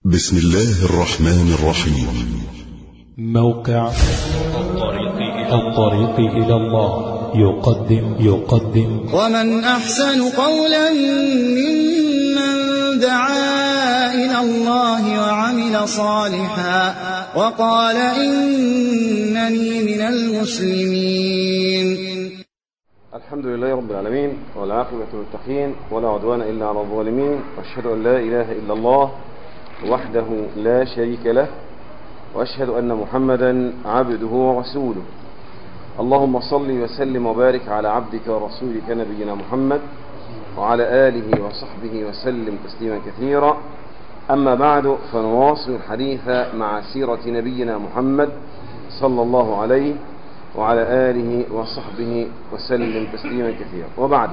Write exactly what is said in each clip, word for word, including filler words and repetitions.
بسم الله الرحمن الرحيم. موقع الطريق إلى الله يقدم يقدم ومن أحسن قولا ممن دعا إلى الله وعمل صالحا وقال إنني من المسلمين. الحمد لله رب العالمين، والعاقبة للمتقين، ولا عدوان إلا على الظالمين، وأشهد أن لا إله إلا الله وحده لا شريك له، وأشهد أن محمدا عبده ورسوله. اللهم صل وسلم وبارك على عبدك ورسولك نبينا محمد وعلى آله وصحبه وسلم تسليما كثيرا. أما بعد، فنواصل الحديث مع سيرة نبينا محمد صلى الله عليه وعلى آله وصحبه وسلم تسليما كثيرا. وبعد،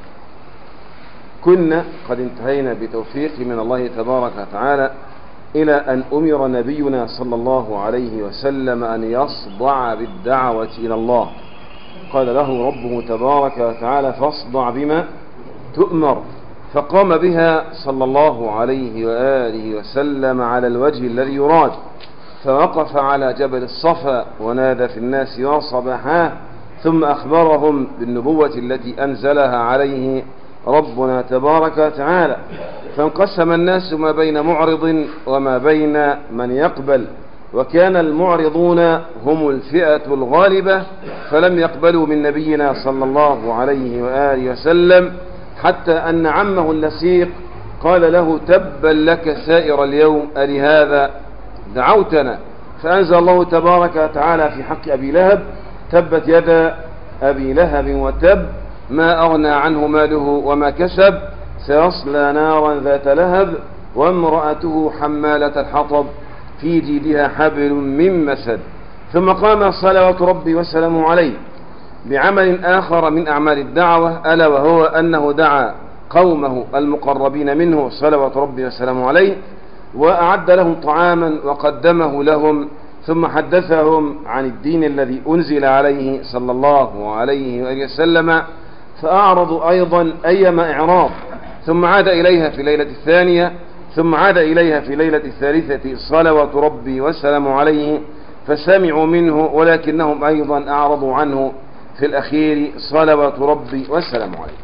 كنا قد انتهينا بتوفيق من الله تبارك وتعالى إلى أن أمر نبينا صلى الله عليه وسلم أن يصدع بالدعوة إلى الله. قال له ربه تبارك وتعالى: فاصدع بما تؤمر. فقام بها صلى الله عليه وآله وسلم على الوجه الذي يراد، فوقف على جبل الصفا ونادى في الناس يا صباحاه، ثم أخبرهم بالنبوة التي أنزلها عليه ربنا تبارك وتعالى. فانقسم الناس ما بين معرض وما بين من يقبل، وكان المعرضون هم الفئة الغالبة، فلم يقبلوا من نبينا صلى الله عليه وآله وسلم، حتى أن عمه اللسيق قال له: تبا لك سائر اليوم، ألهذا دعوتنا؟ فأنزل الله تبارك وتعالى في حق أبي لهب: تبت يدا أبي لهب وتب، ما أغنى عنه ماله وما كسب، سيصلى نارا ذات لهب، وامرأته حمالة الحطب، في جيدها حبل من مسد. ثم قام صلوات ربي وسلامه عليه بعمل آخر من أعمال الدعوة، ألا وهو أنه دعا قومه المقربين منه صلوات ربي وسلامه عليه، وأعد لهم طعاما وقدمه لهم، ثم حدثهم عن الدين الذي أنزل عليه صلى الله عليه وآله وسلم، فأعرضوا أيضا أيما إعراض، ثم عاد إليها في ليلة الثانية، ثم عاد إليها في ليلة الثالثة صلوات ربي وسلامه عليه، فسمعوا منه ولكنهم أيضا أعرضوا عنه في الأخير صلوات ربي وسلامه عليه.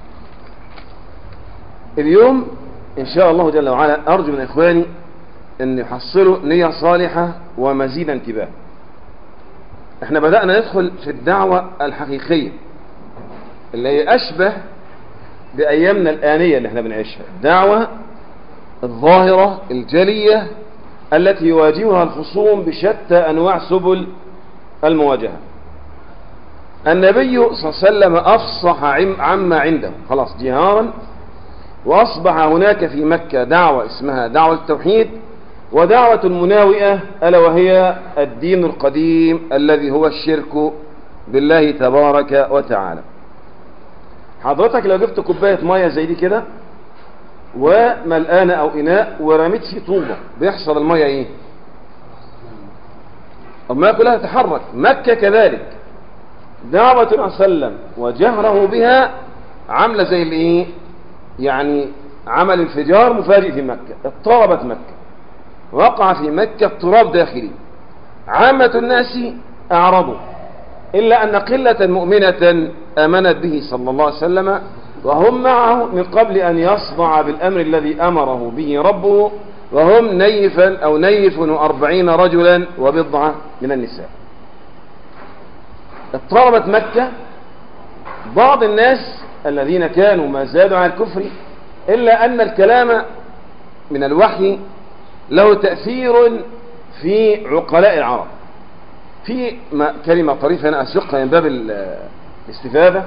اليوم إن شاء الله جل وعلا أرجو من إخواني أن يحصلوا نية صالحة ومزيد انتباه. احنا بدأنا ندخل في الدعوة الحقيقية اللي هي أشبه بأيامنا الآنية اللي احنا بنعيشها، الدعوة الظاهرة الجلية التي يواجهها الخصوم بشتى أنواع سبل المواجهة. النبي صلى الله عليه وسلم أفصح عما عنده خلاص جهارا، وأصبح هناك في مكة دعوة اسمها دعوة التوحيد، ودعوة مناوئة ألا وهي الدين القديم الذي هو الشرك بالله تبارك وتعالى. حضرتك لو جبت كوباية مية زي دي كده وملقانة أو إناء ورميت فيه طوبة، بيحصل المية إيه؟ المية كلها تتحرك. مكة كذلك، دعوة النبي صلى الله عليه وسلم وجهره بها عاملة زي الإيه؟ يعني عمل انفجار مفاجئ في مكة، اضطربت مكة، وقع في مكة اضطراب داخلي، عامة الناس أعرضوا، إلا أن قلة مؤمنة آمنت به صلى الله عليه وسلم، وهم معه من قبل أن يصدع بالأمر الذي أمره به ربه، وهم نيفا أو نيف وأربعين رجلا وبضعة من النساء. اضطربت مكة. بعض الناس الذين كانوا ما زادوا على الكفر، إلا أن الكلام من الوحي له تأثير في عقلاء العرب. في كلمة طريفة أنا أسوقها من باب الاستفادة.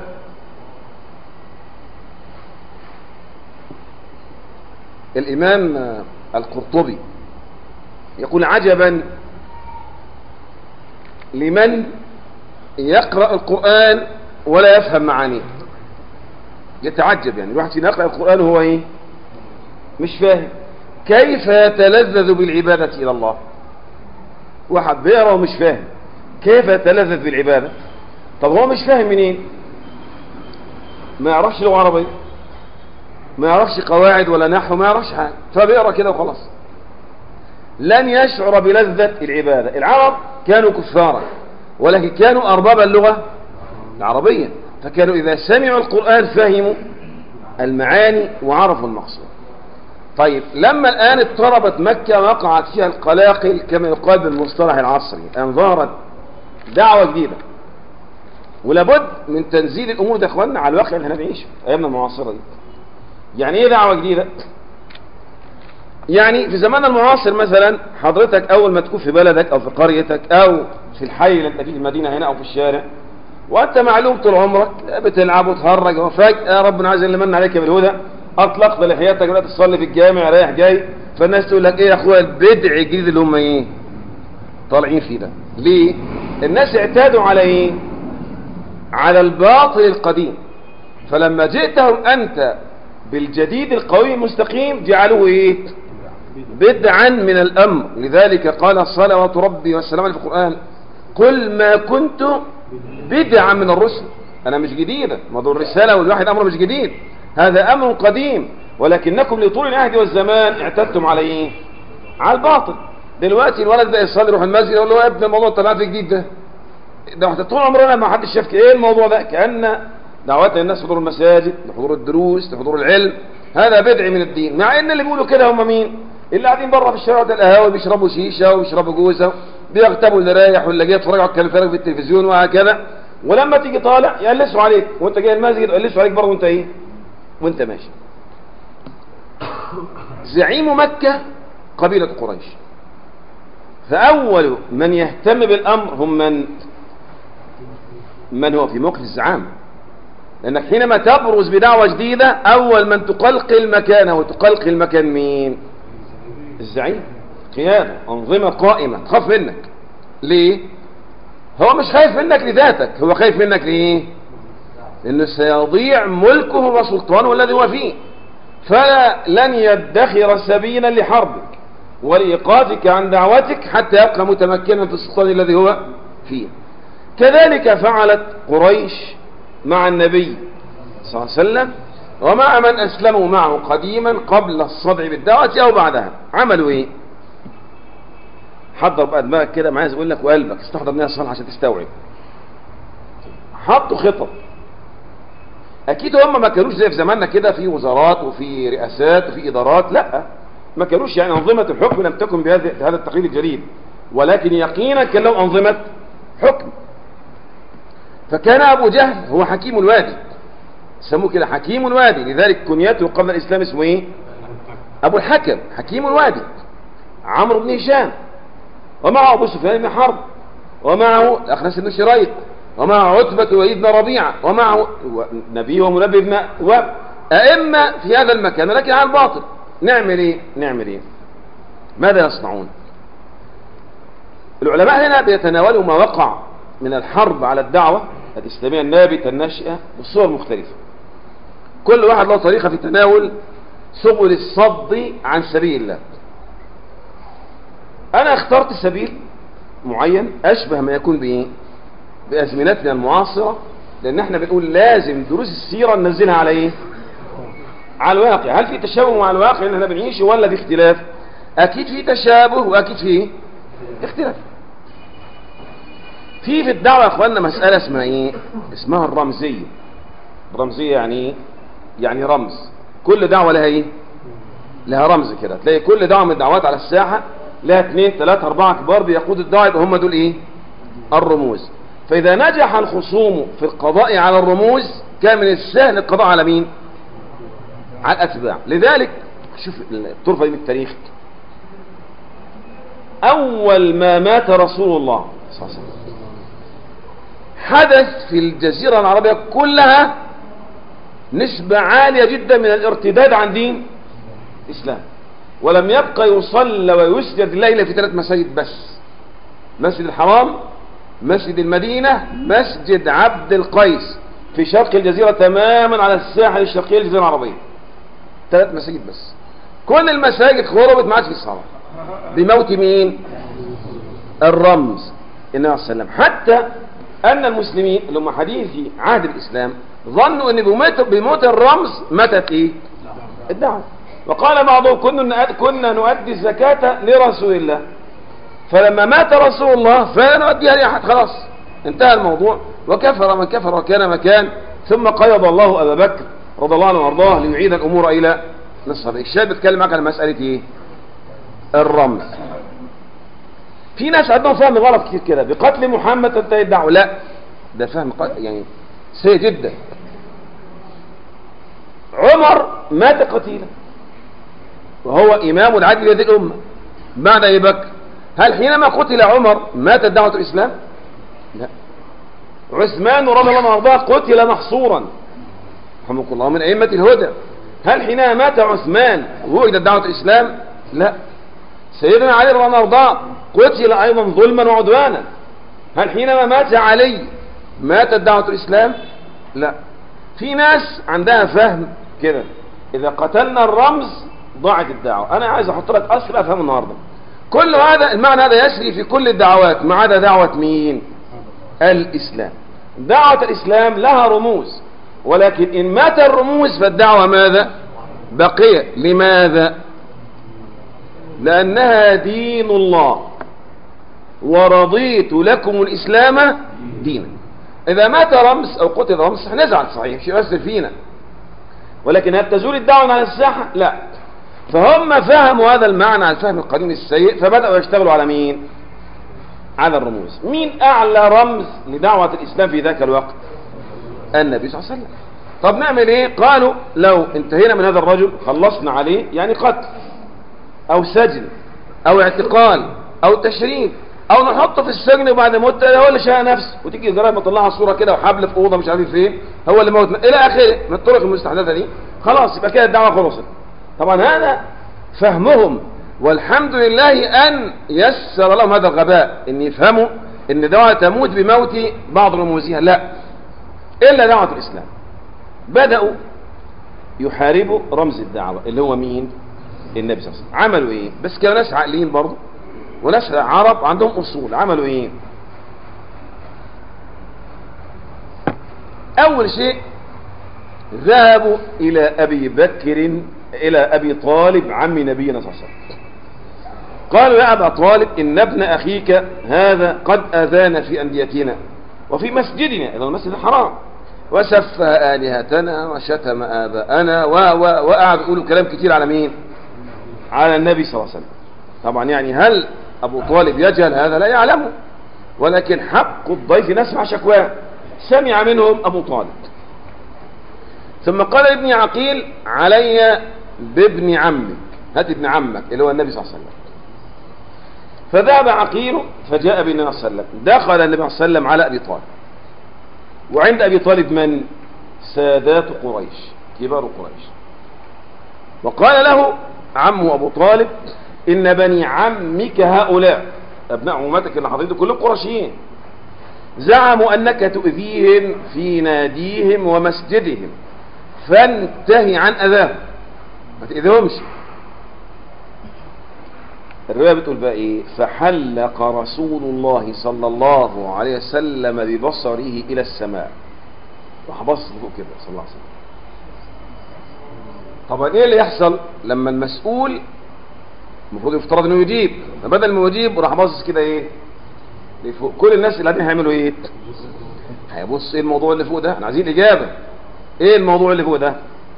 الإمام القرطبي يقول: عجبا لمن يقرأ القرآن ولا يفهم معانيه. يتعجب، يعني الواحد فينا يقرأ القرآن وهو ايه؟ مش فاهم. كيف يتلذذ بالعبادة إلى الله؟ واحد بيقرأ ومش فاهم، كيف يتلذذ بالعبادة؟ طب هو مش فاهم منين؟ ما يعرفش لغة عربية، ما يعرفش قواعد ولا نحو، ما يعرفش حاجة، فبيقرأ كده وخلاص. لن يشعر بلذة العبادة. العرب كانوا كفارا ولكن كانوا أرباب اللغة العربية، فكانوا إذا سمعوا القرآن فهموا المعاني وعرفوا المقصود. طيب لما الآن اضطربت مكة وقعت فيها القلاقل كما يقال بالمصطلح العصري، أن ظهرت دعوة جديدة ولابد من تنزيل الأمور ده اخواننا على الواقع اللي احنا بنعيشه أيامنا المعاصرة دي. يعني ايه دعوة جديدة؟ يعني في زماننا المعاصر مثلا حضرتك أول ما تكون في بلدك أو في قريتك أو في الحي اللي انت فيه في المدينة هنا أو في الشارع وأنت معلوم طول عمرك بتلعب وتهرج وفجأة ربنا عز وجل من عليك بالهدى أطلقت لحياتك ولا تصلي في الجامع رايح جاي، فالناس تقول لك إيه يا أخويا البدع الجديد اللي هم إيه طالعين فيه ده. ليه؟ الناس اعتادوا على إيه؟ على الباطل القديم، فلما جئتهم أنت بالجديد القوي المستقيم جعلوه إيه؟ بدعا من الأمر. لذلك قال صلوات ربي والسلام عليه في القرآن قل ما كنت بدعا من الرسل. أنا مش جديدة، موضوع الرسالة والواحد أمر مش جديد، هذا أمر قديم، ولكنكم لطول العهد والزمان اعتدتم على إيه؟ على الباطل. دلوقتي الولد ده يصلي يروح المسجد يقول له يا ابن الموضوع طلع في جديد ده ده احنا طول عمرنا ما حدش شاف ايه الموضوع ده. كأن دعوات الناس لحضور المساجد لحضور الدروس لحضور العلم هذا بدع من الدين، مع ان اللي بيقولوا كده هم مين؟ اللي قاعدين بره في الشارع القهاوي بيشربوا شيشه وبيشربوا جوزه بيغتابوا اللي رايح واللي جاي يتفرجوا على الكلام الفارغ في التلفزيون وهكذا، ولما تيجي طالع يقلسوا عليك وانت جاي المسجد يقلسوا عليك برضه وانت ايه؟ وانت ماشي. زعيم مكة قبيلة قريش، فأول من يهتم بالأمر هم من من هو في موقف الزعامة، لأنك حينما تبرز بدعوة جديدة أول من تقلقل مكانه وتقلقل مكان مين؟ الزعيم، قيادة، أنظمة قائمة تخاف منك. ليه؟ هو مش خايف منك لذاتك، هو خايف منك ليه؟ لأنه سيضيع ملكه وسلطانه الذي هو فيه، فلن يدخر سبيلا لحربك ولإيقافك عن دعوتك حتى يبقى متمكنا في السلطان الذي هو فيه. كذلك فعلت قريش مع النبي صلى الله عليه وسلم ومع من أسلموا معه قديما قبل الصدع بالدعوة أو بعدها. عملوا إيه؟ حضر بقى دماغك كده معايا أقول لك وقلبك استحضر نية صالحة عشان تستوعب. حطوا خطط. أكيد هم ما كانوش زي في زماننا كده في وزارات وفي رئاسات وفي إدارات، لا ما كانوش يعني أنظمة الحكم لم تكن بهذا التقليد الجديد، ولكن يقينا كان لهم أنظمة حكم. فكان أبو جهل هو حكيم الوادي، سموه كده حكيم الوادي، لذلك كنيته قبل الإسلام اسمه إيه؟ أبو الحكم حكيم الوادي. عمرو بن هشام ومعه أبو سفيان بن حرب ومعه الأخنس بن شريق ومعه عتبة ووليد بن ربيعة ومعه نبي ومنبه بن وأئمة في هذا المكان، لكن على الباطل. نعمل إيه؟ نعمل إيه؟ ماذا يصنعون؟ العلماء هنا بيتناولوا ما وقع من الحرب على الدعوة الإسلامية النابتة الناشئة بصور مختلفة. كل واحد له طريقة في تناول سبل الصد عن سبيل الله. أنا اخترت سبيل معين أشبه ما يكون بإيه؟ بأزمنتنا المعاصرة، لأن احنا بنقول لازم دروس السيرة ننزلها على إيه؟ على الواقع. هل في تشابه مع الواقع إن احنا بنعيشه ولا في اختلاف؟ أكيد في تشابه وأكيد في اختلاف. في في الدعوة يا أخواننا مسألة اسمها إيه؟ اسمها الرمزية. الرمزية يعني إيه؟ يعني رمز. كل دعوة لها إيه؟ لها رمز كده. تلاقي كل دعوة من الدعوات على الساحة لها اثنين ثلاثة أربعة كبار بيقودوا الدعوة، يبقى هم دول إيه؟ الرموز. فإذا نجح الخصوم في القضاء على الرموز كان من السهل القضاء على مين؟ على الأتباع. لذلك شوف الطرفة دي من التاريخ. أول ما مات رسول الله صلى الله عليه وسلم حدث في الجزيرة العربية كلها نسبة عالية جدا من الارتداد عن دين الإسلام، ولم يبقى يصلى ويسجد ليلة في ثلاث مساجد بس: مسجد الحرام، مسجد المدينة، مسجد عبد القيس في شرق الجزيرة تماما على الساحل الشرقية للجزيرة العربية. ثلاث مساجد بس. كل المساجد خربت ما عادش في الصلاة بموت مين؟ الرمز النبي صلى الله عليه وسلم. حتى أن المسلمين اللي هم حديثي عهد الإسلام ظنوا أن بموت, بموت الرمز ماتت إيه؟ الدعوة. وقال بعضهم كنا كنا نؤدي الزكاة لرسول الله، فلما مات رسول الله فلا نؤديها لأحد، خلاص انتهى الموضوع، وكفر من كفر وكان مكان. ثم قيض الله أبا بكر رضي الله عنه وارضاه ليعيد الأمور إلى نصف. الشاب بيتكلم معك على مسألة ايه؟ الرمز. في ناس عندهم فهم غلط كتير كده، بقتل محمد تنتهي الدعوة. لا، ده فهم يعني سيء جدا. عمر مات قتيلا وهو إمام العدل هذه الأمة بعد أبي بكر، هل حينما قتل عمر ماتت دعوة الإسلام؟ لا. عثمان رضي الله عنه وارضاه قتل محصورا رحمه الله من أئمة الهدى، هل حينما مات عثمان وجدت دعوة الإسلام؟ لا. سيدنا علي رضي الله عنه وارضاه قتل أيضا ظلما وعدوانا، هل حينما مات علي ماتت دعوة الإسلام؟ لا. في ناس عندها فهم كده، إذا قتلنا الرمز ضاعت الدعوة. أنا عايز أحط لك أصل أفهم النهاردة، كل هذا المعنى هذا يسري في كل الدعوات ما عدا دعوة مين؟ الإسلام. دعوة الإسلام لها رموز، ولكن إن مات الرموز فالدعوة ماذا؟ بقية. لماذا؟ لأنها دين الله، ورضيت لكم الإسلام دينا. إذا مات رمز أو قتل رمز هنزعل صحيح، شيء يؤثر فينا، ولكن هل تزول الدعوة عن الساحة؟ لا. فهم فهموا هذا المعنى على الفهم القديم السيء، فبدأوا يشتغلوا على مين؟ على الرموز. مين أعلى رمز لدعوة الإسلام في ذاك الوقت؟ النبي صلى الله عليه وسلم. طب نعمل إيه؟ قالوا لو انتهينا من هذا الرجل خلصنا عليه، يعني قتل أو سجن أو اعتقال أو تشريد، أو نحطه في السجن وبعد مدة هو اللي شاء نفسه، وتيجي الجرائم مطلعها صورة كده وحبل في أوضة مش عارف فين هو اللي موت إلى آخره من الطرق المستحدثة دي، خلاص يبقى كده الدعوة خلصت. طبعا هذا فهمهم، والحمد لله أن يسر لهم هذا الغباء، أن يفهموا أن الدعوة تموت بموت بعض رموزها، لا، إلا دعوة الإسلام. بدأوا يحاربوا رمز الدعوة اللي هو مين؟ النبي صلى الله عليه وسلم. عملوا إيه؟ بس كانوا ناس عاقلين برضه وناس عرب عندهم أصول. عملوا إيه؟ أول شيء ذهبوا إلى أبي بكر، إلى أبي طالب عم نبينا صلى الله عليه وسلم، قالوا يا أبا طالب إن ابن أخيك هذا قد أذانا في أنديتنا وفي مسجدنا، إذا المسجد الحرام، وسفه آلهتنا وشتم آباءنا وقعد يقولوا كلام كتير على مين؟ على النبي صلى الله عليه وسلم. طبعا يعني هل أبو طالب يجهل هذا؟ لا يعلمه، ولكن حق الضيف نسمع شكواه. سمع منهم أبو طالب، ثم قال ابن عقيل علي بابن عمك، هات ابن عمك اللي هو النبي صلى الله عليه وسلم. فذهب عقيل فجاء بالنبي صلى الله عليه وسلم. دخل النبي صلى الله عليه وسلم على أبي طالب، وعند أبي طالب من؟ سادات قريش، كبار قريش. وقال له عمه أبو طالب إن بني عمك هؤلاء أبناء عمتك اللي حضرتك كلهم قرشيين، زعموا أنك تؤذيهم في ناديهم ومسجدهم، فانتهي عن أذاهم، ما تأذيهمش. الرواية بتقول بقى إيه؟ فحلق رسول الله صلى الله عليه وسلم ببصره إلى السماء، راح بص فوق كده صلى الله عليه وسلم. طبعا إيه اللي يحصل لما المسؤول المفروض يفترض إنه يجيب، فبدل ما يجيب راح باصص كده إيه؟ لفوق. كل الناس اللي قاعدين هيعملوا إيه؟ هيبص إيه الموضوع اللي فوق ده؟ إحنا عايزين إجابة. إيه الموضوع اللي فوق ده؟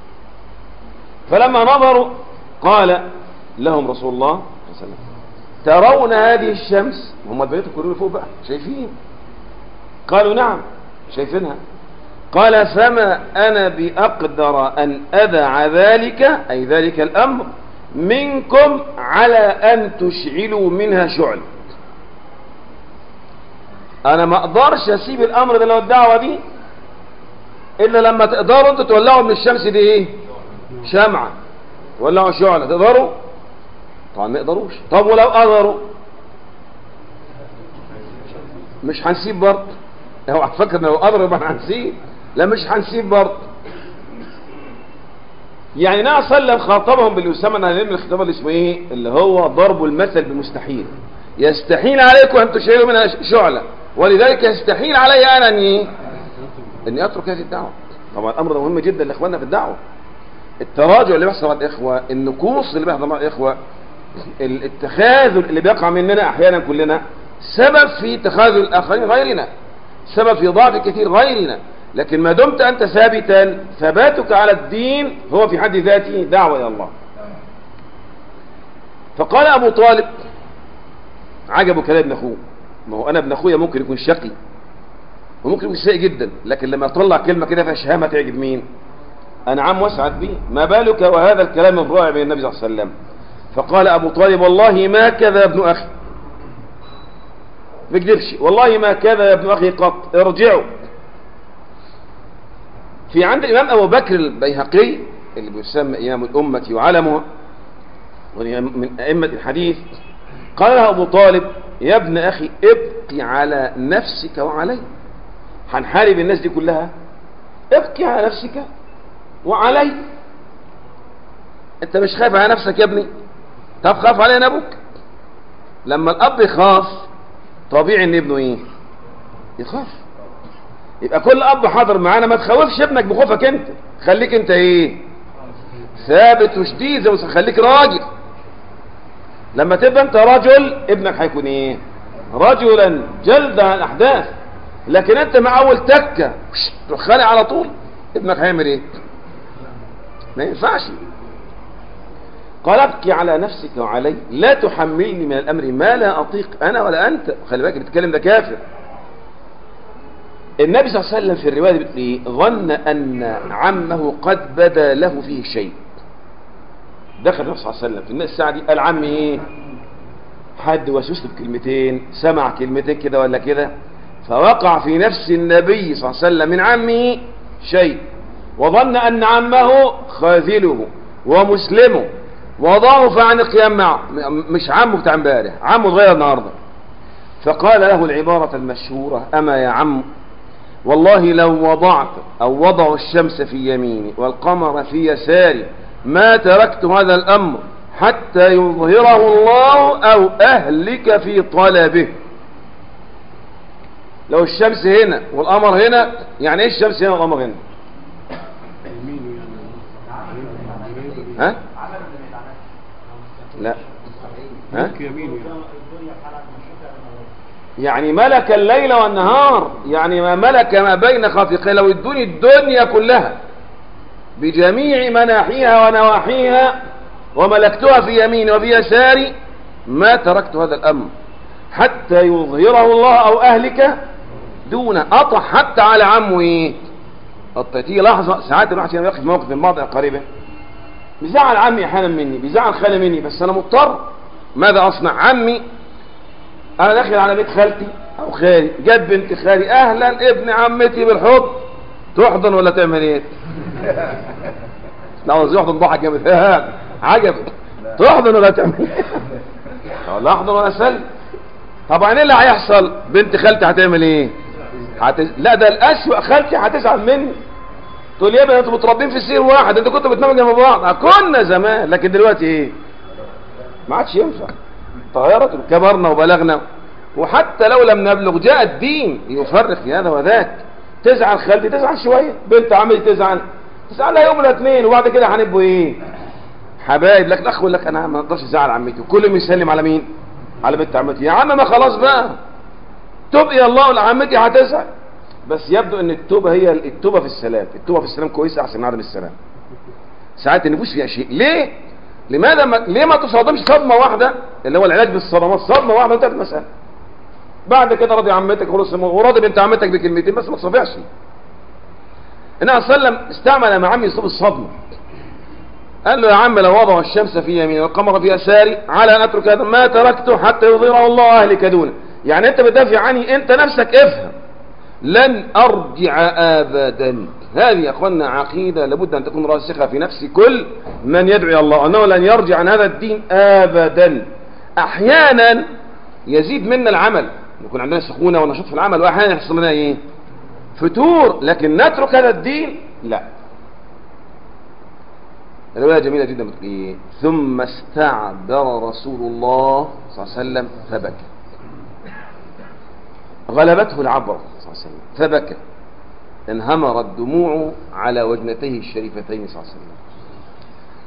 فلما نظروا قال لهم رسول الله صلى الله عليه وسلم ترون هذه الشمس؟ هم البيت كلهم فوق بقى شايفين. قالوا نعم شايفينها. قال فما أنا بأقدر أن أدع ذلك، أي ذلك الأمر، منكم على أن تشعلوا منها شعل. أنا ما أقدرش أسيب الأمر ده لو الدعوة دي إلا لما تقدروا أنتوا تولعوا من الشمس دي إيه؟ شمعة، تولعوا شعلة. تقدروا؟ طبعا ما يقدروش. طب ولو قدروا مش هنسيب برضه. هو هتفكر لو قدروا يبقى هنسيب؟ لا مش هنسيب برضه. يعني النبي صلى الله عليه وسلم خاطبهم باللي يسمى من الخطاب اللي اسمه ايه؟ اللي هو ضرب المثل بمستحيل. يستحيل عليكم ان تشعلوا منها شعلة، ولذلك يستحيل علي انا اني اني اترك هذه الدعوة. طبعا الامر ده مهم جدا لاخواننا في الدعوة. التراجع اللي بيحصل مع الإخوة، النكوص اللي بيحصل مع الإخوة، التخاذل اللي بيقع مننا أحيانا كلنا، سبب في تخاذل الآخرين غيرنا، سبب في ضعف كثير غيرنا. لكن ما دمت أنت ثابتا، ثباتك على الدين هو في حد ذاته دعوة إلى الله. فقال أبو طالب، عجبه كلام ابن أخوه، ما هو أنا ابن أخويا ممكن يكون شقي وممكن يكون سيء جدا، لكن لما يطلع كلمة كده فيها شهامة تعجب مين؟ أنعم واسعد به، ما بالك وهذا الكلام الرائع من النبي صلى الله عليه وسلم. فقال أبو طالب: والله ما كذا ابن أخي، ما بيكذبش، والله ما كذا يا ابن أخي قط، ارجعوا. في عند الإمام أبو بكر البيهقي اللي بيسمى إمام الأمة وعلمها من أئمة الحديث، قال له أبو طالب: يا ابن أخي ابقي على نفسك وعلي، هنحارب الناس دي كلها، ابقي على نفسك وعلي. انت مش خايف على نفسك يا ابني؟ طب خاف علينا ابوك. لما الاب يخاف طبيعي ان ابنه ايه؟ يخاف. يبقى كل اب حاضر معانا ما تخوفش ابنك بخوفك انت، خليك انت ايه؟ ثابت وشديد، زي ما خليك راجل. لما تبقى انت رجل ابنك هيكون ايه؟ رجلا جلد على الاحداث. لكن انت مع اول تكه تروح خالع على طول، ابنك هيعمل ايه؟ ما ينفعش. قال: ابكي على نفسك وعلي، لا تحملني من الامر ما لا اطيق انا ولا انت. خلي بالك بتتكلم ده كافر. النبي صلى الله عليه وسلم في الروايه بتقول ايه؟ ظن ان عمه قد بدا له فيه شيء. دخل النبي صلى الله عليه وسلم في الناس الساعه دي، قال: عمي ايه؟ حد وسوس له بكلمتين، سمع كلمتين كده ولا كده، فوقع في نفس النبي صلى الله عليه وسلم من عمه شيء، وظن أن عمه خاذله ومسلمه وضعف عن القيام معه، مش عمه بتاع امبارح، عمه اتغير النهارده. فقال له العبارة المشهورة: أما يا عم، والله لو وضعت أو وضعوا الشمس في يميني والقمر في يساري ما تركت هذا الأمر حتى يظهره الله أو أهلك في طلبه. لو الشمس هنا والقمر هنا، يعني ايه الشمس هنا والقمر هنا؟ ها؟ لا ها؟ يعني ملك الليل والنهار، يعني ما ملك ما بين خافقين. لو ادوني الدنيا كلها بجميع مناحيها ونواحيها وملكتها في يميني وفي يساري ما تركت هذا الأمر حتى يظهره الله أو أهلك دون قطع حتى على عمه. ايه؟ تيجي لحظة ساعات الواحد يقف في موقف من بعض أقاربه، بيزعل عمي أحيانا مني، بيزعل خالي مني، بس أنا مضطر. ماذا أصنع؟ عمي أنا داخل على بيت خالتي أو خالي، جاب بنت خالي، أهلا ابن عمتي بالحب، تحضن ولا تعمل إيه؟ لا عاوز يحضن ضحك جامد، ها عجب، تحضن ولا تعمل إيه؟ ولا أحضن ولا أسلم. طبعا إيه اللي هيحصل؟ بنت خالتي هتعمل إيه؟ هتز... لا ده الأسوأ، خالتي هتزعل مني، تقول يا ابني انتوا متربين في سير واحد، انتوا كنتوا بتناموا جنب بعض. كنا زمان، لكن دلوقتي ايه؟ ما عادش ينفع، تغيرت وكبرنا وبلغنا. وحتى لو لم نبلغ جاء الدين يفرق في هذا وذاك. تزعل خالتي تزعل شويه، بنت عمتي تزعل تزعلها يوم ولا اتنين، وبعد كده هنبقوا ايه؟ حبايب. لكن الاخ يقول لك انا ما اقدرش ازعل عمتي، وكل يوم يسلم على مين؟ على بنت عمتي. يا عم ما خلاص بقى، توب الى الله، وعمتي هتزعل. بس يبدو ان التوبه هي التوبه في السلام، التوبه في السلام كويسه احسن من عدم السلام. ساعات النفوس فيها شيء. ليه؟ لماذا ما... ليه ما تصادمش صدمه واحده اللي هو العلاج بالصدمات؟ صدمه واحده انتهت المساله. بعد كده راضي عمتك خلاص، وراضي بنت عمتك بكلمتين بس، ما تصافحش. النبي صلى الله عليه وسلم استعمل مع عمي يصيب الصدمه. قال له يا عم لو وضعوا الشمس في يمين والقمر في يساري على ان اترك هذا ما تركته حتى يظهره الله اهلك دونه. يعني انت بتدافع عني، انت نفسك افهم، لن ارجع ابدا. هذه يا اخوانا عقيده لابد ان تكون راسخه في نفس كل من يدعو الى الله، انه لن يرجع عن هذا الدين ابدا. احيانا يزيد منا العمل، يكون عندنا سخونه ونشاط في العمل، واحيانا يحصل لنا ايه؟ فتور. لكن نترك هذا الدين لا. الروايه جميله جدا بتقول ايه؟ ثم استعبر رسول الله صلى الله عليه وسلم فبكى. غلبته العبرة صلى الله عليه وسلم فبكى، انهمرت دموعه على وجنتيه الشريفتين صلى الله عليه وسلم.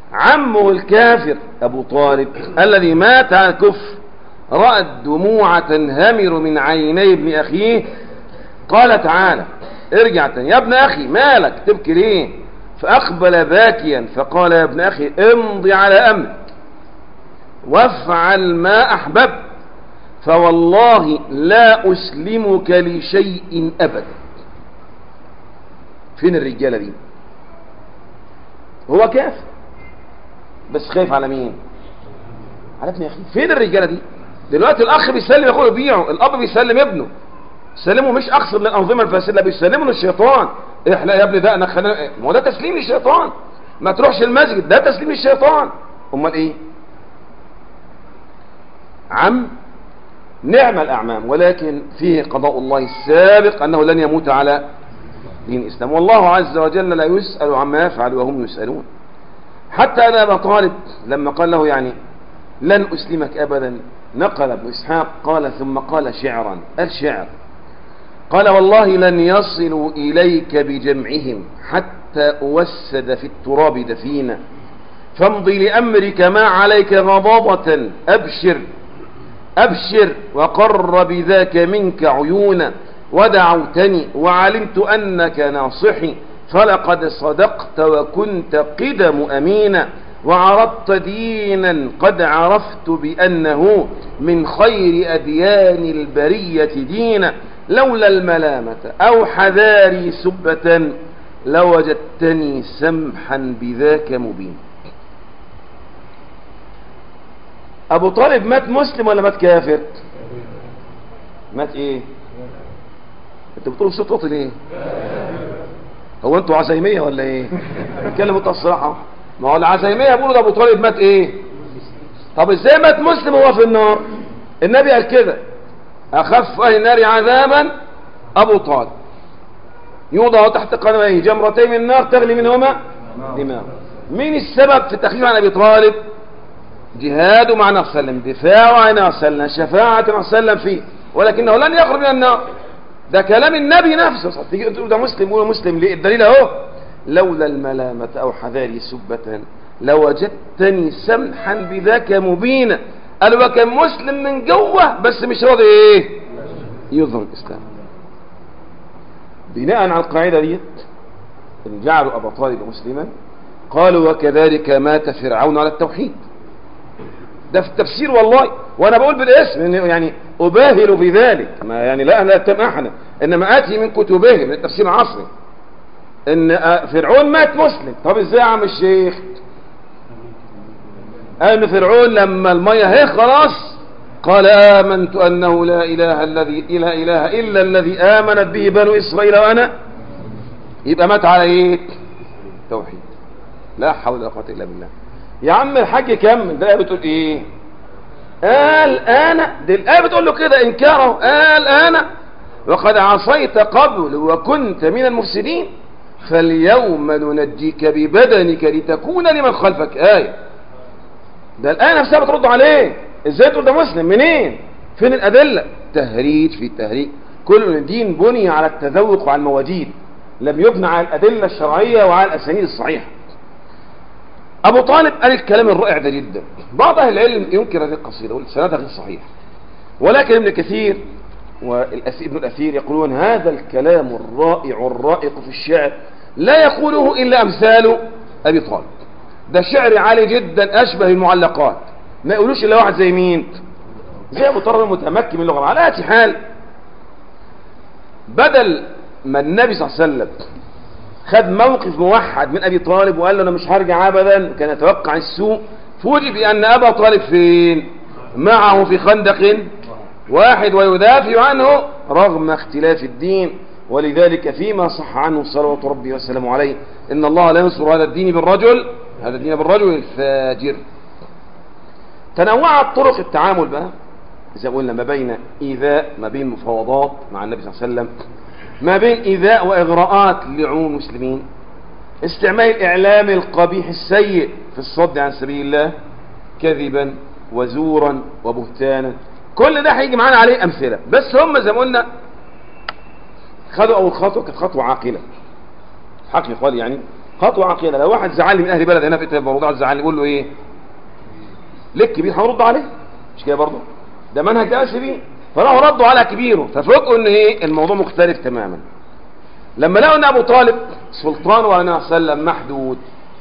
عمه الكافر أبو طالب الذي مات على الكفر رأى الدموع تنهمر من عيني ابن أخيه، قال تعالى ارجع تاني يا ابن أخي مالك تبكي ليه؟ فأقبل باكيا فقال يا ابن أخي امضي على أمرك وافعل ما أحببت فوالله لا أسلمك لشيء أبدا. فين الرجالة دي؟ هو كافر بس خايف على مين؟ على ابن أخيه. فين الرجالة دي؟ دلوقتي الأخ بيسلم يقول يبيعه، الأب بيسلم ابنه، سلمه مش أقصد للأنظمة الفاسدة، بيسلمه للشيطان. احلق يا ابني ده أنا خلينا، ما هو ده تسليم للشيطان. ما تروحش المسجد، ده تسليم للشيطان. أمال إيه؟ عم نعم الأعمام، ولكن فيه قضاء الله السابق أنه لن يموت على دين الإسلام، والله عز وجل لا يسأل عما يفعل وهم يسألون. حتى أن أبا طالب لما قال له يعني لن أسلمك أبدا، نقل ابن إسحاق قال ثم قال شعرا، الشعر قال والله لن يصلوا إليك بجمعهم حتى أوسد في التراب دفينا، فامضي لأمرك ما عليك غضاضة، أبشر أبشر وقر بذاك منك عيونا، ودعوتني وعلمت أنك ناصحي، فلقد صدقت وكنت قدم أمينا، وعرضت دينا قد عرفت بأنه من خير أديان البرية دينا، لولا الملامة أو حذاري سبة لوجدتني سمحا بذاك مبين. أبو طالب مات مسلم ولا مات كافر؟ مات إيه؟ أنت بتقولوا صوت واطي ليه؟ هو أنتوا عزيمية ولا إيه؟ اتكلموا أنت الصراحة. ما هو العزيمية بيقولوا ده أبو طالب مات إيه؟ طب إزاي مات مسلم وهو في النار؟ النبي قال كده أخف أهل النار عذابا أبو طالب يوضع تحت قدميه جمرتين من النار تغلي منهما دماغه. مين السبب في التخفيف عن أبي طالب؟ جهاده مع النبي صلى الله عليه وسلم، دفاعه عن النبي صلى الله عليه وسلم، شفاعة النبي صلى الله عليه وسلم فيه، ولكنه لن يخرج من النار. ده كلام النبي نفسه. تيجي تقول ده مسلم، قول مسلم ليه؟ الدليل اهو، لولا الملامة أو حذاري سبة لوجدتني سمحا بذاك مبينا. قالوا كان مسلم من جوه بس مش راضي ايه؟ يظهر الإسلام. بناء على القاعدة ديت إن جعلوا أبا طالب مسلما قالوا وكذلك مات فرعون على التوحيد. ده في التفسير والله، وانا بقول بالاسم يعني اباهل بذلك، ما يعني لا انا اتهم احدا، انما اتي من كتبهم من التفسير العصري ان فرعون مات مسلم. طب ازاي يا عم الشيخ؟ ان فرعون لما الميه هي خلاص قال امنت انه لا اله الذي لا اله الا الذي امنت به بنو اسرائيل وانا، يبقى مات على ايه؟ توحيد. لا حول ولا قوه الا بالله. يا عم الحاج كمل، ده بتقول ايه؟ قال انا، دي الايه بتقول له كده انكاره، قال انا وقد عصيت قبل وكنت من المفسدين فاليوم ننجيك ببدنك لتكون لمن خلفك آية. ده الآية نفسها بترد عليه. ازاي تقول ده مسلم؟ منين؟ فين الأدلة؟ تهريج في التهريج. كل الدين بني على التذوق وعلى المواجيد، لم يبنى على الأدلة الشرعية وعلى الأسانيد الصحيحة. أبو طالب قال الكلام الرائع ده جدا. بعض أهل العلم ينكر هذه القصيدة والسندها غير صحيح، ولكن ابن كثير وابن الأثير يقولون هذا الكلام الرائع الرائق في الشعر لا يقوله إلا أمثال أبي طالب. ده شعر عالي جدا أشبه المعلقات، ما يقولوش إلا واحد زي مين؟ زي أبو طالب المتمكن من اللغة. على أي حال، بدل ما النبي صلى الله عليه وسلم خد موقف موحد من أبي طالب وقال له أنا مش هرجع أبدا، كان يتوقع السوء، فوجئ بأن أبا طالب فين؟ معه في خندق واحد ويدافع عنه رغم اختلاف الدين. ولذلك فيما صح عنه صلوات ربي وسلامه عليه إن الله لا ينصر هذا الدين بالرجل هذا الدين بالرجل الفاجر. تنوعت طرق التعامل بقى زي ما قلنا، ما بين إيذاء، ما بين مفاوضات مع النبي صلى الله عليه وسلم، ما بين إيذاء وإغراءات لعموم المسلمين، استعمال الإعلام القبيح السيء في الصد عن سبيل الله كذبا وزورا وبهتانا. كل ده هيجي معانا عليه أمثلة، بس هم زي ما قلنا خدوا أول خطوة كانت خطوة عاقلة. حق يقال يعني خطوة عقيلة. لو واحد زعلني من أهل بلد هنا في الموضوع زعلني يقول له إيه؟ ليه كبير هنرد عليه؟ مش كده برضه؟ ده منهج ده أمشي بيه. فراحوا ردوا على كبيره، ففوجئوا إن إيه؟ الموضوع مختلف تماما. لما لقوا إن أبو طالب سلطان وعلى النبي صلى الله عليه وسلم محدود،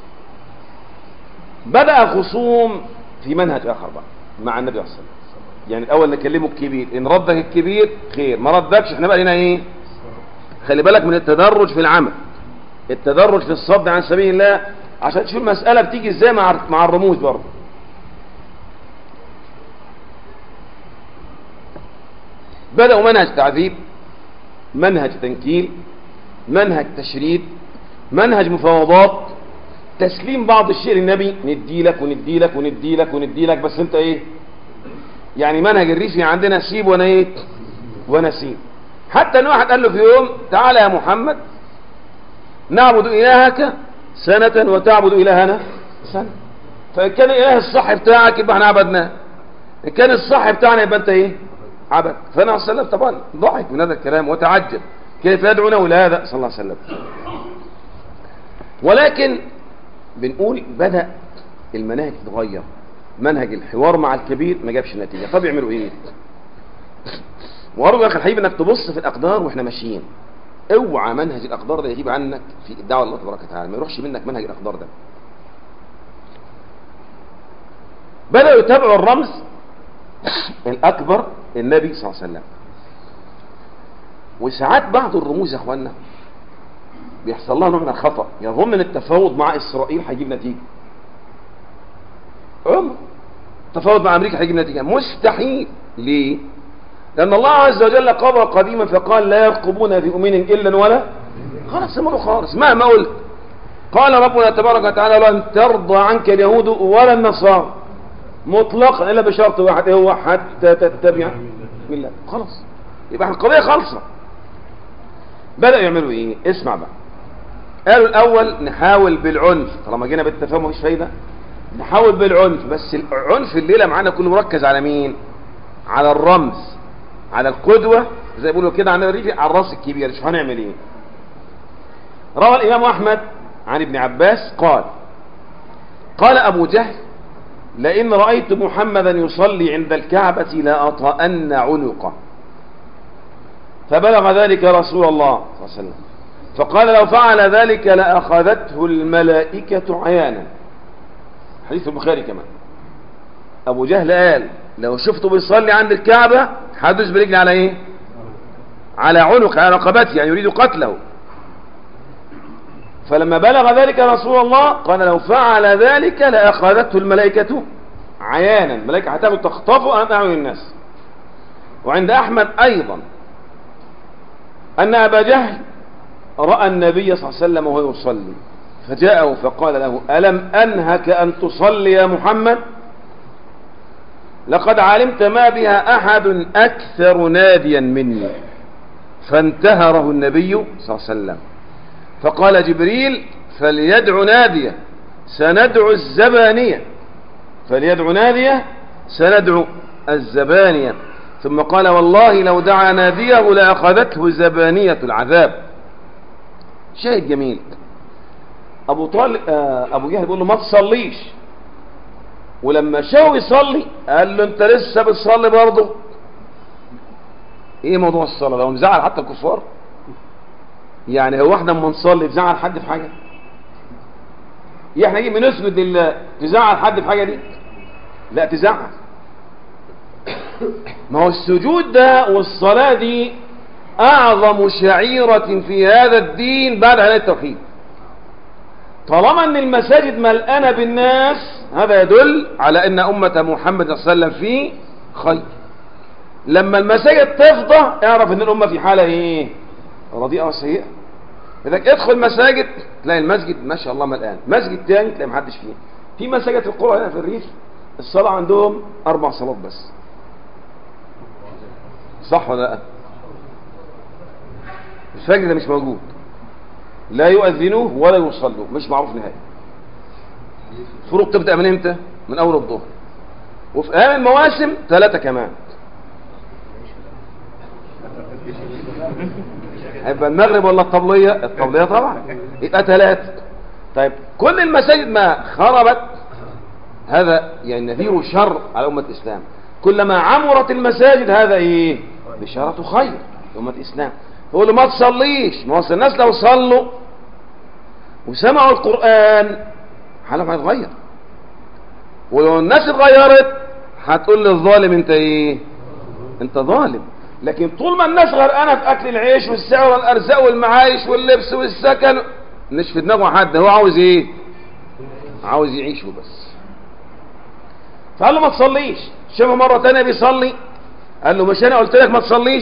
بدأ خصوم في منهج آخر بقى مع النبي صلى الله عليه وسلم. يعني الأول نكلمه الكبير، إن ردك الكبير خير، ما ردكش إحنا بقى هنا إيه؟ خلي بالك من التدرج في العمل، التدرج في الصد عن سبيل الله، عشان تشوف المسألة بتيجي إزاي مع مع الرموز برضه. بدأوا منهج تعذيب، منهج تنكيل، منهج تشريد، منهج مفاوضات، تسليم بعض الشيء للنبي، ندي لك وندي لك وندي لك وندي لك، بس انت ايه؟ يعني منهج الريفي عندنا سيب وانا ايه؟ وانا سيب. حتى ان واحد قال له في يوم تعالى يا محمد نعبد الهك سنة وتعبد الهنا سنة، فان كان الاله الصح بتاعك يبقى احنا عبدناه، ان كان الصح بتاعنا يبقى انت ايه؟ عبد. فانا عليه وسلم طبعا ضحك من هذا الكلام وتعجب كيف يدعونا ولهذا صلى الله عليه وسلم. ولكن بنقول بدأ المناهج تتغير، منهج الحوار مع الكبير ما جابش نتيجة، طب يعملوا ايه؟ وارجو يا اخي الحبيب انك تبص في الاقدار واحنا ماشيين، اوعى منهج الاقدار ده يغيب عنك في الدعوه الله تبارك وتعالى، ما يروحش منك منهج الاقدار ده. بدأوا يتابعوا الرمز الاكبر النبي صلى الله عليه وسلم. وساعات بعض الرموز يا اخوانا بيحصل لها نوع من الخطأ، يظن ان التفاوض مع اسرائيل هيجيب نتيجة. عمر التفاوض مع امريكا هيجيب نتيجة؟ مستحيل. ليه؟ لان الله عز وجل قضى قديما فقال لا يرقبون في مؤمن الا ولا خلاص الموضوع خالص مهما قلت. قال ربنا تبارك وتعالى لن ترضى عنك اليهود ولا النصارى مطلقا الا بشرط واحد، هو حتى تتبع ملة. خلاص يبقى القضية خالصة. بدأوا يعملوا ايه؟ اسمع بقى. قالوا الاول نحاول بالعنف، طالما جينا بالتفاهم مفيش فايده نحاول بالعنف، بس العنف الليله معانا كله مركز على مين؟ على الرمز، على القدوه، زي بيقولوا كده عندنا الريفي على الراس الكبير. شوف هنعمل ايه. روى الامام احمد عن ابن عباس قال قال ابو جهل لئن رايت محمدا يصلي عند الكعبه لاطأن عنقه، فبلغ ذلك رسول الله صلى الله عليه وسلم فقال لو فعل ذلك لأخذته الملائكة عيانا. حديث البخاري كمان. أبو جهل قال لو شفته بيصلي عند الكعبة هدوس برجلي على ايه؟ على عنق، على رقبته، يعني يريد قتله. فلما بلغ ذلك رسول الله قال لو فعل ذلك لأخذته الملائكة عيانا، الملائكة هتاخد تخطفه أمام أعين الناس. وعند أحمد أيضا أن أبا جهل رأى النبي صلى الله عليه وسلم وهو يصلي فجاءه فقال له ألم أنهك أن تصلي يا محمد؟ لقد علمت ما بها أحد أكثر ناديا مني. فانتهره النبي صلى الله عليه وسلم فقال جبريل فليدع نادية سندعو الزبانية، فليدع نادية سندعو الزبانية. ثم قال والله لو دعا ناديه لأخذته زبانية العذاب. شاهد جميل. أبو طالب أبو جهل بيقول له ما تصليش، ولما شاو يصلي قال له أنت لسه بتصلي برضه؟ إيه موضوع الصلاة ده؟ هو مزعل حتى الكفار؟ يعني هو احنا لما نصلي تزعل حد في حاجة؟ احنا ايه بنسجد لله تزعل حد في حاجة دي؟ لا تزعل. ما هو السجود ده والصلاة دي أعظم شعيرة في هذا الدين بعد هذا التوحيد. طالما أن المساجد ملأنة بالناس هذا يدل على أن أمة محمد صلى الله عليه وسلم في خير. لما المساجد تفضى اعرف أن الأمة في حالة إيه؟ رديئة وسيئة. إذا ادخل مساجد تلاقي المسجد ما شاء الله ملآن، مسجد تاني تلاقي محدش فيه. في مساجد في القرى هنا في الريف الصلاة عندهم أربع صلوات بس، صح ولا لا؟ الفجر ده مش موجود، لا يؤذنوه ولا يصلوا، مش معروف نهائي. الفروق تبدأ من امتى؟ من أول الظهر. وفي أيام المواسم ثلاثة كمان. هيبقى المغرب ولا الطبلية؟ الطبلية طبعا، يبقى ثلاثة. طيب كل المساجد ما خربت، هذا يعني نذير شر على أمة الإسلام. كلما عمرت المساجد هذا إيه؟ بشارة خير لأمة الإسلام. يقول له ما تصليش، ما وصل الناس لو صلوا وسمعوا القرآن حالهم هيتغير، ولو الناس اتغيرت هتقول للظالم انت ايه؟ انت ظالم. لكن طول ما الناس غرقانه في اكل العيش والسعر والارزاق والمعايش واللبس والسكن، مش في دماغه حد، هو عاوز ايه؟ عاوز يعيش وبس. فقال له ما تصليش. شافه مره ثانيه بيصلي، قال له مش انا قلت لك ما تصليش؟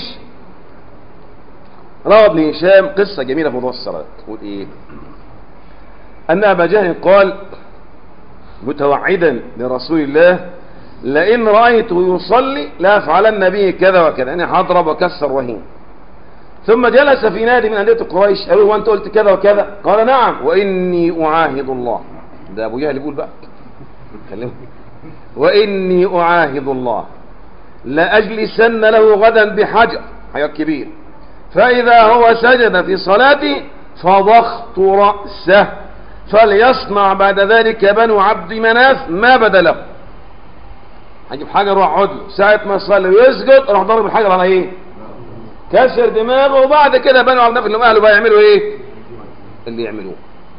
روى ابن هشام قصه جميله في موضوع الصلاه، تقول ايه؟ ان ابا جهل قال متوعدا لرسول الله لئن رأيته يصلي لأفعلن به كذا وكذا، يعني هضرب وكسر وهين. ثم جلس في نادي من أندية قريش، قالوا وأنت قلت كذا وكذا؟ قال نعم وإني أعاهد الله. ده أبو جهل يقول بقى كلمه. وإني أعاهد الله لأجلسن له غدا بحجر، حجر كبير، فإذا هو سجد في صلاته فضخت رأسه فليصنع بعد ذلك بنو عبد مناف ما بدا له. هجيب حجر واقعد له ساعة ما يصلي ويسجد اروح ضرب الحجر على ايه؟ كسر دماغه. وبعد كده بنو عبد مناف اللي هم اهله بقى يعملوا ايه؟ اللي يعملوه.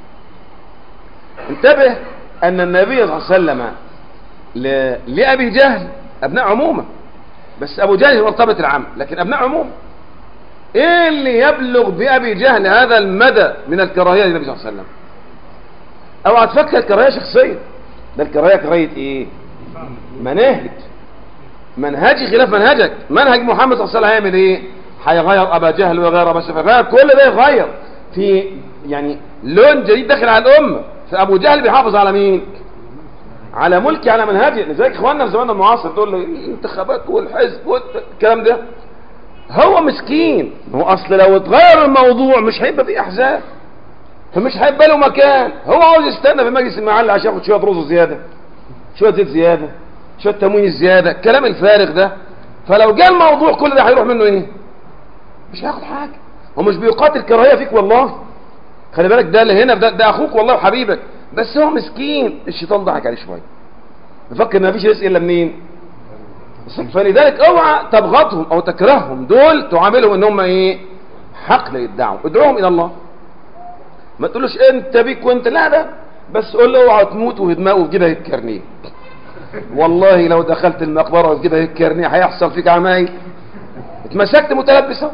انتبه ان النبي صلى الله عليه وسلم ل... لأبي جهل ابناء عمومه، بس ابو جهل مرتبط العم، لكن ابناء عمومه. ايه اللي يبلغ بأبي جهل هذا المدى من الكراهية للنبي صلى الله عليه وسلم؟ اوعى تفكر كراهية شخصية، ده الكراهية كراهية ايه؟ مناهج، منهجي خلاف منهجك. منهج محمد صلى الله عليه وسلم هيعمل ايه؟ هيغير ابا جهل ويغير ابا سفيان، كل ده يغير في يعني لون جديد داخل على الامه. فابو جهل بيحافظ على مين؟ على ملكي، على منهجي. لذلك اخواننا في زماننا المعاصر دول الانتخابات والحزب والكلام ده، هو مسكين. هو اصل لو اتغير الموضوع مش هيبقى فيه احزاب، فمش هيبقى له مكان. هو عاوز يستنى في مجلس المعلى عشان ياخد شويه رز زياده، شويه زيت زياده، شويه تموين زياده، الكلام الفارغ ده. فلو جاء الموضوع كل ده هيروح منه ايه؟ مش هياخد حاجه. هو مش بيقاتل كراهيه فيك والله، خلي بالك، ده اللي هنا ده, ده اخوك والله وحبيبك، بس هو مسكين. الشيطان ضحك عليه شويه، بفكر ان مفيش رزق الا منين؟ فلذلك اوعى تبغضهم او تكرههم، دول تعاملهم ان هم ايه؟ حقل الدعوه. ادعوهم الى الله، ما تقولوش انت بيك وانت، لا ده بس قول له اوعى تموت وفي دماغه وفي جيبها الكرنيه. والله لو دخلت المقبره وفي جيبها الكرنيه هيحصل فيك عمايل، اتمسكت متلبسه.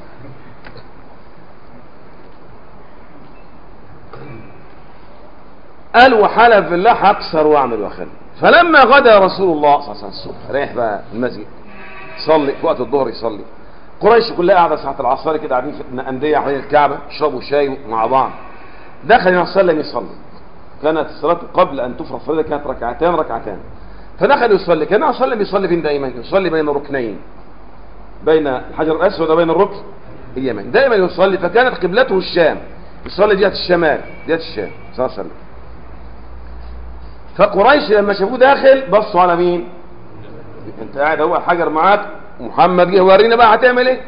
قال وحلف بالله هكسر واعمل واخلي. فلما غدا رسول الله صلى الله عليه وسلم الصبح، رايح بقى المسجد صلي في وقت الظهر يصلي، قريش كلها قاعده ساعه العصر كده قاعدين في انديه حوالين الكعبه يشربوا شاي مع بعض. دخل النبي صلى الله عليه وسلم يصلي، كانت الصلاه قبل ان تفرض فريضه كانت ركعتين ركعتين، فدخل يصلي. كان النبي صلى الله عليه وسلم يصلي فين دائما؟ يصلي بين الركنين، بين الحجر الاسود وبين الركن اليمين، دائما يصلي. فكانت قبلته الشام، يصلي جهه الشمال، جهه الشام صلى الله عليه وسلم. فقريش لما شافوه داخل بصوا على مين؟ انت قاعد هو الحجر معاك، محمد جه ورينا بقى هتعمل ايه؟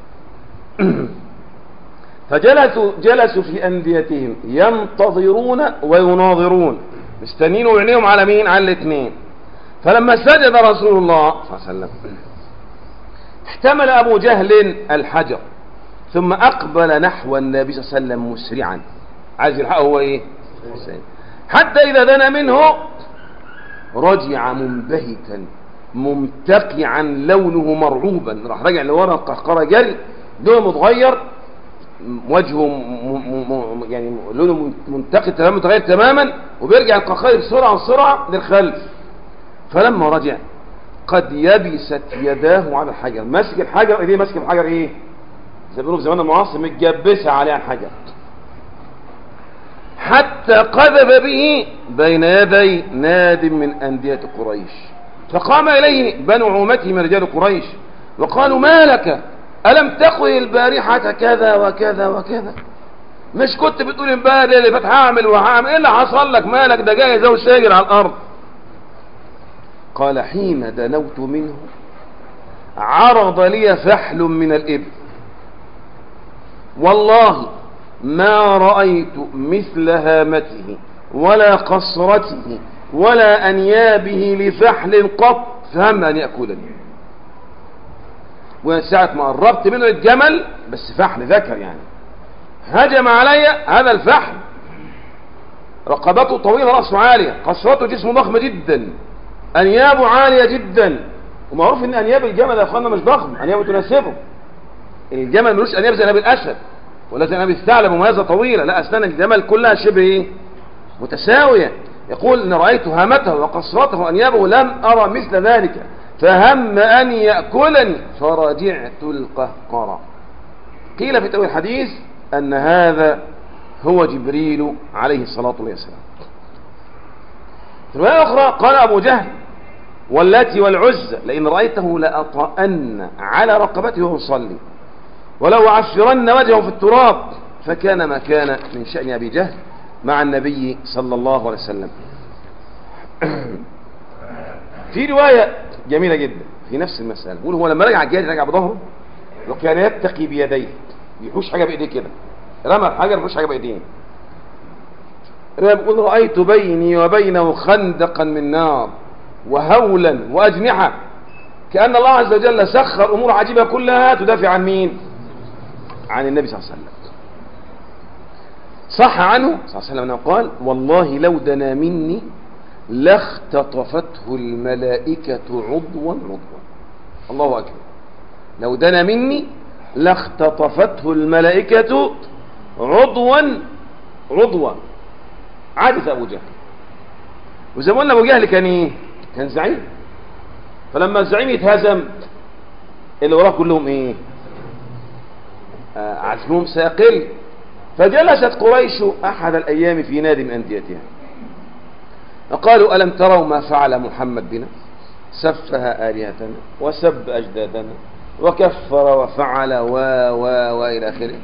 فجلسوا جلسوا في انديتهم ينتظرون ويناظرون، مستنين وعينيهم على مين؟ على الاثنين. فلما سجد رسول الله صلى الله عليه وسلم احتمل ابو جهل الحجر ثم اقبل نحو النبي صلى الله عليه وسلم مسرعا، عايز يلحقه هو ايه؟ حتى اذا دنا منه رجع منبهتا ممتقعا لونه مرعوبا، راح راجع لورا القهقرة جري، لونه متغير، وجهه م م م يعني لونه منتقي تماما، متغير تماما، وبيرجع القهقرة بسرعة بسرعة للخلف. فلما رجع قد يبست يداه على الحجر، ماسك الحجر، ايديه ماسك الحجر ايه؟ زي ما بيقولوا في زمان المعاصر متجبسة عليها الحجر، حتى قذف به بين يدي ناد من أندية قريش. فقام إليه بنو عومته من رجال قريش وقالوا ما لك؟ ألم تقل البارحة كذا وكذا وكذا؟ مش كنت بتقول امبارح اللي فات هعمل وهعمل؟ ايه اللي حصل لك؟ مالك ده جاي زي ساجر على الأرض. قال حين دنوت منه عرض لي فحل من الإبل، والله ما رأيت مثل هامته ولا قصرته ولا أنيابه لفحل قط فهم أن يأكلني. وساعة ما قربت منه الجمل بس فحل ذكر يعني هجم علي هذا الفحل، رقبته طويلة رأسه عالية، قصرته جسمه ضخم جدا، أنيابه عالية جدا. ومعروف ان أنياب الجمل يا أخوانا مش ضخم، أنيابه تناسبه. الجمل ملوش أنياب زي أنياب الأسد ولا زي أنياب الثعلب مميزة طويلة، لا، أسنان الجمل كلها شبه ايه متساوية. يقول ان رأيت هامته وقصرته وأنيابه لم أرى مثل ذلك فهم أن يأكلني فرجعت القهقرة. قيل في تأويل الحديث أن هذا هو جبريل عليه الصلاة والسلام. في رواية أخرى قال أبو جهل واللات والعزى لئن رأيته لأطأن على رقبته وهو يصلي ولو عفرن وجهه في التراب، فكان ما كان من شأن أبي جهل مع النبي صلى الله عليه وسلم. في رواية جميلة جدا في نفس المسألة، بيقول هو لما رجع الجهل رجع بظهره وكان يتقي بيديه، بيحوش حاجة بإيديه كده، رمى الحجر بيحوش حاجة بإيديه. بيقول رأيت بيني وبينه خندقا من نار وهولا وأجنحة، كأن الله عز وجل سخر أمور عجيبة كلها تدافع عن مين؟ عن النبي صلى الله عليه وسلم. صح عنه صلى الله عليه وسلم أنه قال والله لو دنا مني لاختطفته الملائكة عضوا عضوا. الله أكبر. لو دنا مني لاختطفته الملائكة عضوا عضوا. عادث أبو جهل. وزي ما قلنا أبو جهل كان إيه؟ كان زعيم. فلما الزعيم يتهزم اللي وراه كلهم إيه؟ آه عزمهم سيقل. فجلست قريش أحد الأيام في نادي من أنديتها فقالوا ألم تروا ما فعل محمد بنا؟ سفه آلهتنا وسب أجدادنا وكفر وفعل و و وإلى آخره.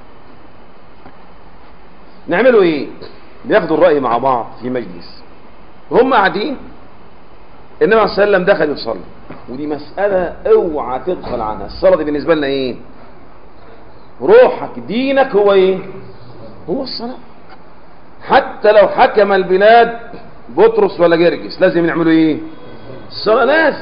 نعملوا إيه؟ بياخدوا الرأي مع بعض في مجلس وهم قاعدين. النبي صلى الله عليه وسلم دخل يصلي، ودي مسألة اوعى تدخل عنها. الصلاة دي بالنسبة لنا ايه؟ روحك دينك هو ايه؟ هو الصلاة. حتى لو حكم البلاد بطرس ولا جرجس لازم يعملوا ايه؟ الصلاة لازم.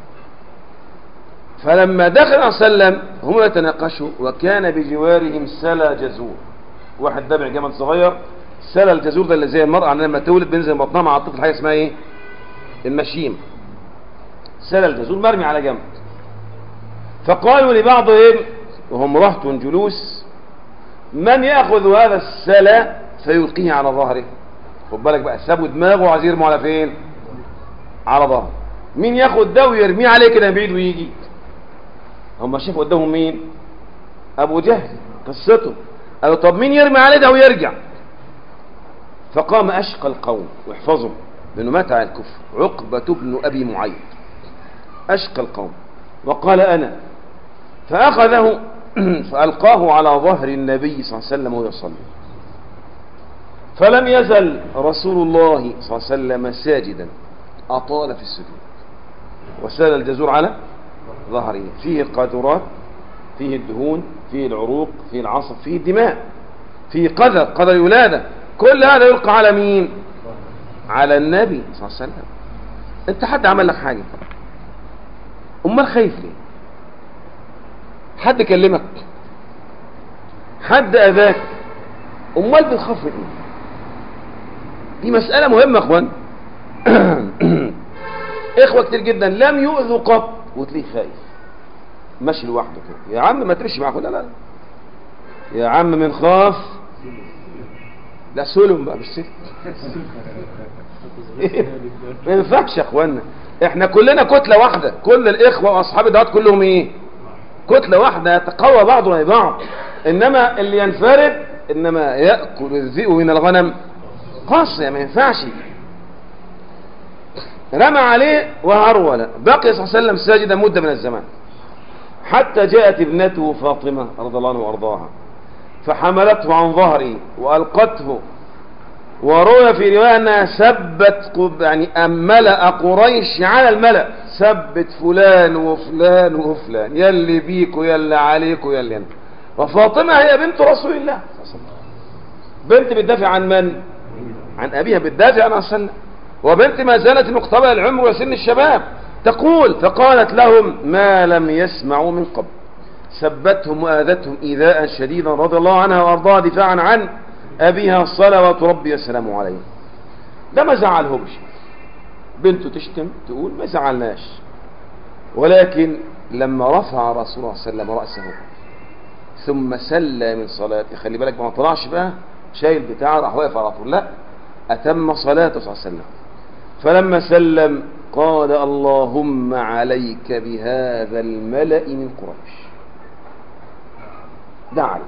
فلما دخل عليه وسلم هم يتناقشوا وكان بجوارهم سلا جزور، واحد دابع جمل صغير. سلا الجزور ده اللي زي المرأة لما تولد بينزل بطنها مع الطفل حاجة اسمها ايه؟ المشيم. سلا الجزور مرمي على جنب. فقالوا لبعضهم وهم رهط جلوس من يأخذ هذا السلا فيلقيه على ظهره. خد بالك بقى، سابوا دماغه وعايز يرموا على فين؟ على ظهره. مين ياخد ده ويرميه عليه كده بعيد ويجي؟ هم شافوا قدامهم مين؟ ابو جهل قصته. قالوا طب مين يرمي عليه ده ويرجع؟ فقام اشقى القوم، واحفظوا لانه مات على الكفر، عقبة بن ابي معيط اشقى القوم، وقال انا. فاخذه فالقاه على ظهر النبي صلى الله عليه وسلم وهو يصلي. فلم يزل رسول الله صلى الله عليه وسلم ساجدا اطال في السجود، وسال الجزور على ظهره. فيه القاذورات، فيه الدهون، فيه العروق، فيه العصب، فيه الدماء، فيه قذر قذر الولادة. كل هذا يلقى على مين؟ على النبي صلى الله عليه وسلم. انت حد عمل لك حاجة؟ امال خايف ليه؟ حد كلمك؟ حد اذاك؟ امال بتخاف ايه؟ دي مسألة مهمة يا اخوان. اخوة كتير جدا لم يؤذوا قط وتلاقيه خايف ماشي لوحده كده. يا عم ما تمشي معاك. لا لا يا عم من خاف لا سلم بقى بالسلم. ما ينفعش يا اخوانا. احنا كلنا كتلة واحدة، كل الاخوة واصحاب الدعوات كلهم ايه؟ كتلة واحدة يتقوى بعضنا ببعض. انما اللي ينفرد انما يأكل الذئب من الغنم قاصية، ما ينفعش. رمى عليه وهرول. بقي صلى الله عليه وسلم ساجدا مدة من الزمان حتى جاءت ابنته فاطمة رضي الله عنها وارضاها فحملته عن ظهري وألقته. وروى في رواية أنها سبت يعني ملأ قريش على الملأ، سبت فلان وفلان وفلان، يلي بيكو يلي عليكو يلي انت. وفاطمة هي بنت رسول الله، بنت بتدافع عن من؟ عن أبيها، بتدافع عن أصلنا، وبنت ما زالت مقتبل العمر وسن الشباب. تقول فقالت لهم ما لم يسمعوا من قبل، سبتهم وآذتهم إيذاء شديدا رضي الله عنها وأرضاها دفاعا عن أبيها صلوات ربي وسلامه عليه. ده ما زعلهمش، بنته تشتم تقول ما زعلناش، ولكن لما رفع رسول الله صلى الله عليه وسلم رأسه ثم سلى من صلاته، خلي بالك ما طلعش بقى شايل بتاعه راح واقف على طول، لا، أتم صلاته صلى الله عليه وسلم. فلما سلم قال اللهم عليك بهذا الملأ من قريش، دعا.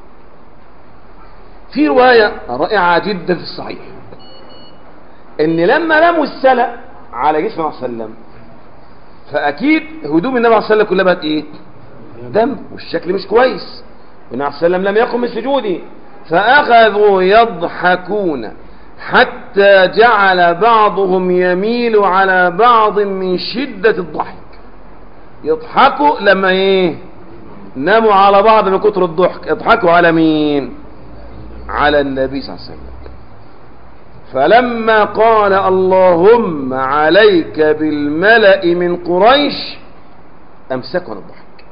في رواية رائعة جدا في الصحيح ان لما لموا السلة على جسم النبي صلى الله عليه وسلم، فاكيد هدوم النبي صلى الله عليه وسلم كلها بقت ايه؟ دم، والشكل مش كويس، والنبي صلى الله عليه وسلم لم يقم من سجوده، فاخذوا يضحكون حتى جعل بعضهم يميل على بعض من شدة الضحك. يضحكوا لما ايه؟ ناموا على بعض من كتر الضحك. يضحكوا على مين؟ على النبي صلى الله عليه وسلم. فلما قال اللهم عليك بالملأ من قريش امسكوا عن الضحك،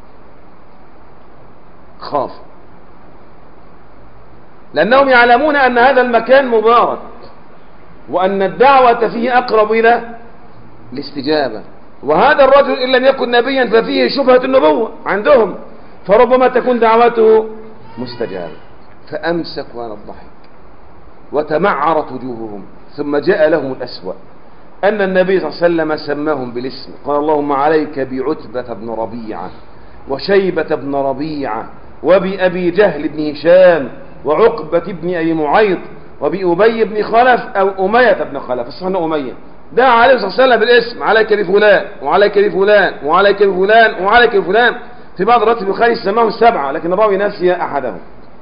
خافوا، لأنهم يعلمون أن هذا المكان مبارك، وأن الدعوة فيه أقرب إلى الاستجابة، وهذا الرجل إن لم يكن نبيا ففيه شبهة النبوة عندهم، فربما تكون دعوته مستجابة. فأمسكوا عن الضحك وتمعرت وجوههم. ثم جاء لهم الأسوأ، أن النبي صلى الله عليه وسلم سماهم بالاسم، قال اللهم عليك بعتبة بن ربيعة وشيبة بن ربيعة وبأبي جهل بن هشام وعقبة بن أبي معيط وبأبي بن خلف أو أمية بن خلف، الصحيح أمية. دعا عليه الصلاة والسلام بالاسم، عليك بفلان وعليك بفلان وعليك بفلان وعليك بفلان. في بعض روايات البخاري سماهم سبعة، لكن الراوي نسي أحدهم.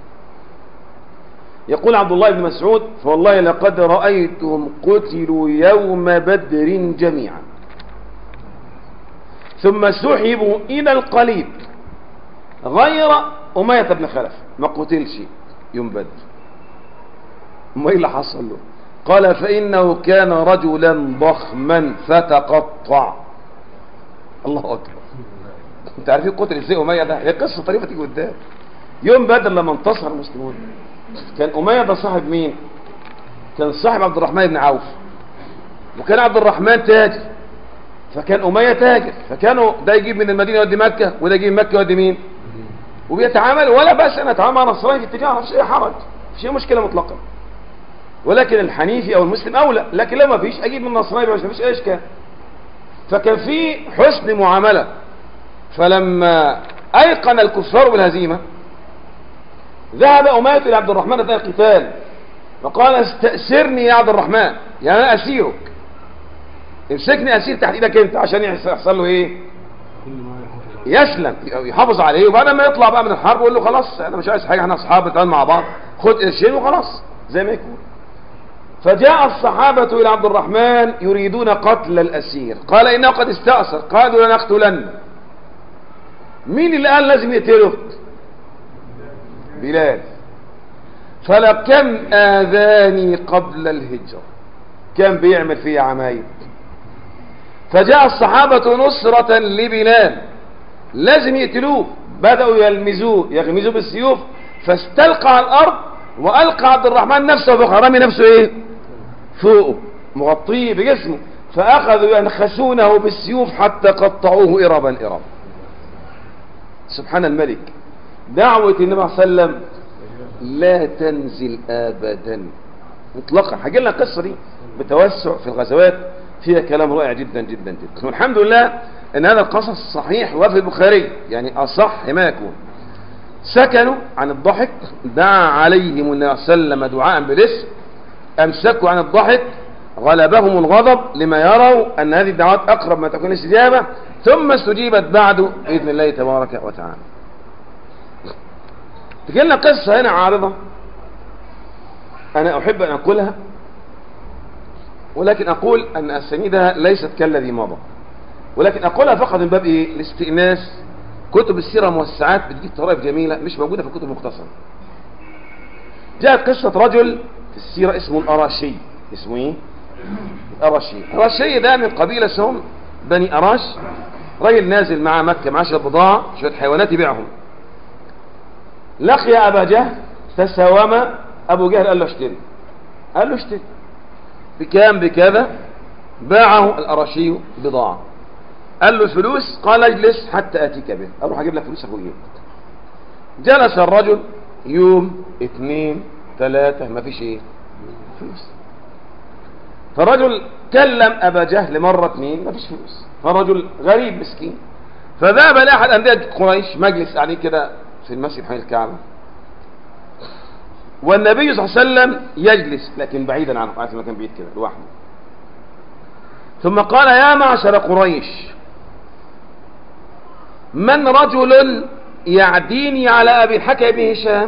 يقول عبد الله بن مسعود فوالله لقد رأيتهم قتلوا يوم بدر جميعا ثم سحبوا إلى القليب، غير أمية بن خلف ما قتلش يوم بدر. ما اللي حصل له؟ قال فإنه كان رجلا ضخما فتقطع. الله أكبر. انت عارفين قتل ازاي أمية ده؟ هي قصة طريفة تيجي قدام. يوم بدر لما انتصر المسلمون، كان أمية ده صاحب مين؟ كان صاحب عبد الرحمن بن عوف، وكان عبد الرحمن تاجر، فكان أمية تاجر، فكانوا ده يجيب من المدينة يودي مكة، وده يجيب من مكة يودي مين؟ وبيتعامل، ولا بأس أن أتعامل مع نصراني في التجارة، مفيش أي حرج، مفيش مشكلة مطلقا، ولكن الحنيفي أو المسلم أولى. لكن لو ما فيش أجيب من النصراني مش مفيش أي إشكال. فكان في حسن معاملة. فلما أيقن الكفار بالهزيمة ذهب أمية إلى عبد الرحمن أثناء القتال وقال استأسرني يا عبد الرحمن، يعني أنا أسيرك، امسكني أسير تحت إيدك أنت عشان يحصل له إيه؟ يسلم، يحافظ عليه، وبعد ما يطلع بقى من الحرب يقول له خلاص أنا مش عايز حاجة، احنا أصحاب نتعامل مع بعض، خد قرشين وخلاص زي ما يكون. فجاء الصحابة إلى عبد الرحمن يريدون قتل الأسير، قال إنه قد استأسر، قالوا لنقتلن. مين اللي قال لازم يقتله؟ بلال. فلكم آذاني قبل الهجرة، كان بيعمل فيه عمايل. فجاء الصحابة نصرة لبلال، لازم يقتلوه، بدأوا يلمزوه يغمزوه بالسيوف، فاستلقى على الأرض وألقى عبد الرحمن نفسه فوق، رمي نفسه إيه؟ فوقه، مغطيه بجسمه، فأخذوا ينخسونه بالسيوف حتى قطعوه إربا إربا. سبحان الملك. دعوة النبي صلى الله عليه وسلم لا تنزل أبدا مطلقا. هجي لنا القصة دي بتوسع في الغزوات، فيها كلام رائع جدا جدا جدا، والحمد لله ان هذا القصص صحيح وفي البخاري، يعني اصح ما يكون. سكنوا عن الضحك، دعا عليهم النبي صلى الله عليه وسلم دعاء بالاسم، امسكوا عن الضحك، غلبهم الغضب لما يروا ان هذه الدعوات اقرب ما تكون الاستجابه، ثم استجيبت بعد باذن الله تبارك وتعالى. تجي لنا قصه هنا عارضه انا احب ان اقولها، ولكن اقول ان اسانيدها ليست كالذي مضى، ولكن اقولها فقط من باب ايه؟ الاستئناس كتب السيرة موسعات بتجيب طرائف جميلة مش موجودة في الكتب المختصرة. جاءت قصة رجل في السيرة اسمه الأراشي. اسمه ايه؟ الأراشي. الأراشي ده من قبيلة اسمهم بني أراش. راجل نازل مع مكة مع شوية بضاعة شوية حيوانات يبيعهم. لقي أبا جهل تساوم. أبو جهل قال له اشتري. قال له اشتري بكام؟ بكذا. باعه الأراشي بضاعة. قال له الفلوس؟ قال اجلس حتى أتيك به. أروح أجيب لك فلوسك وإيه. جلس الرجل يوم اثنين ثلاثة ما فيش ايه فلوس. فالرجل كلم أبا جهل مرة اثنين ما فيش فلوس. فالرجل غريب مسكين فذهب لأحد أندية قريش مجلس عليه كده في المسجد حول الكعبة، والنبي صلى الله عليه وسلم يجلس لكن بعيدا عنه، قاعد في مكان بعيد كده لوحده. ثم قال يا معشر قريش من رجل يعديني على أبي الحكم بن هشام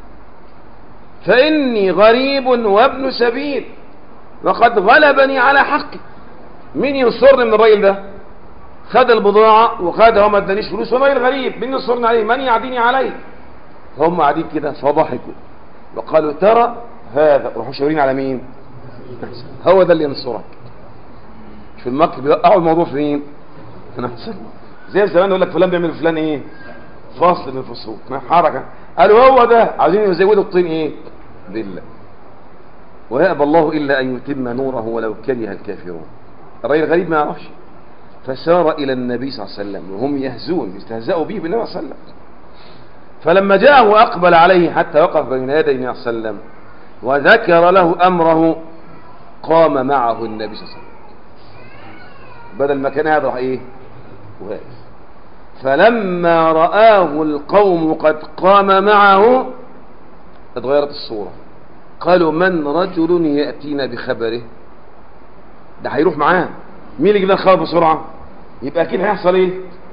فإني غريب وابن سبيل وقد غلبني على حقي. مين ينصرني من الراجل ده؟ خد البضاعة وخدها وما ادانيش فلوس وراجل غريب، مين ينصرني عليه؟ من يعديني عليه؟ هم قاعدين كده فضحكوا وقالوا ترى هذا. روحوا شاورين على مين؟ هو ده اللي ينصرك. في المكة بيوقعوا الموضوع في مين؟ زي زمان يقول لك فلان بيعمل فلان ايه؟ فصل من الفصول حركة. قالوا هو ده عايزين يزودوا الطين ايه؟ بالله. ويأبى الله إلا أن يتم نوره ولو كره الكافرون. الرجل غريب ما يعرفش فسار إلى النبي صلى الله عليه وسلم وهم يهزون يستهزئوا به بالنبي صلى الله عليه وسلم. فلما جاءه وأقبل عليه حتى وقف بين يدي النبي صلى الله عليه وسلم وذكر له أمره قام معه النبي صلى الله عليه وسلم بدل ما كان هذا ايه؟ واقف. فلما رآه القوم قد قام معه اتغيرت الصورة. قالوا من رجل يأتينا بخبره؟ ده هيروح معاه. مين اللي يجيب لنا الخبر بسرعة؟ يبقى اكيد هيحصل ايه؟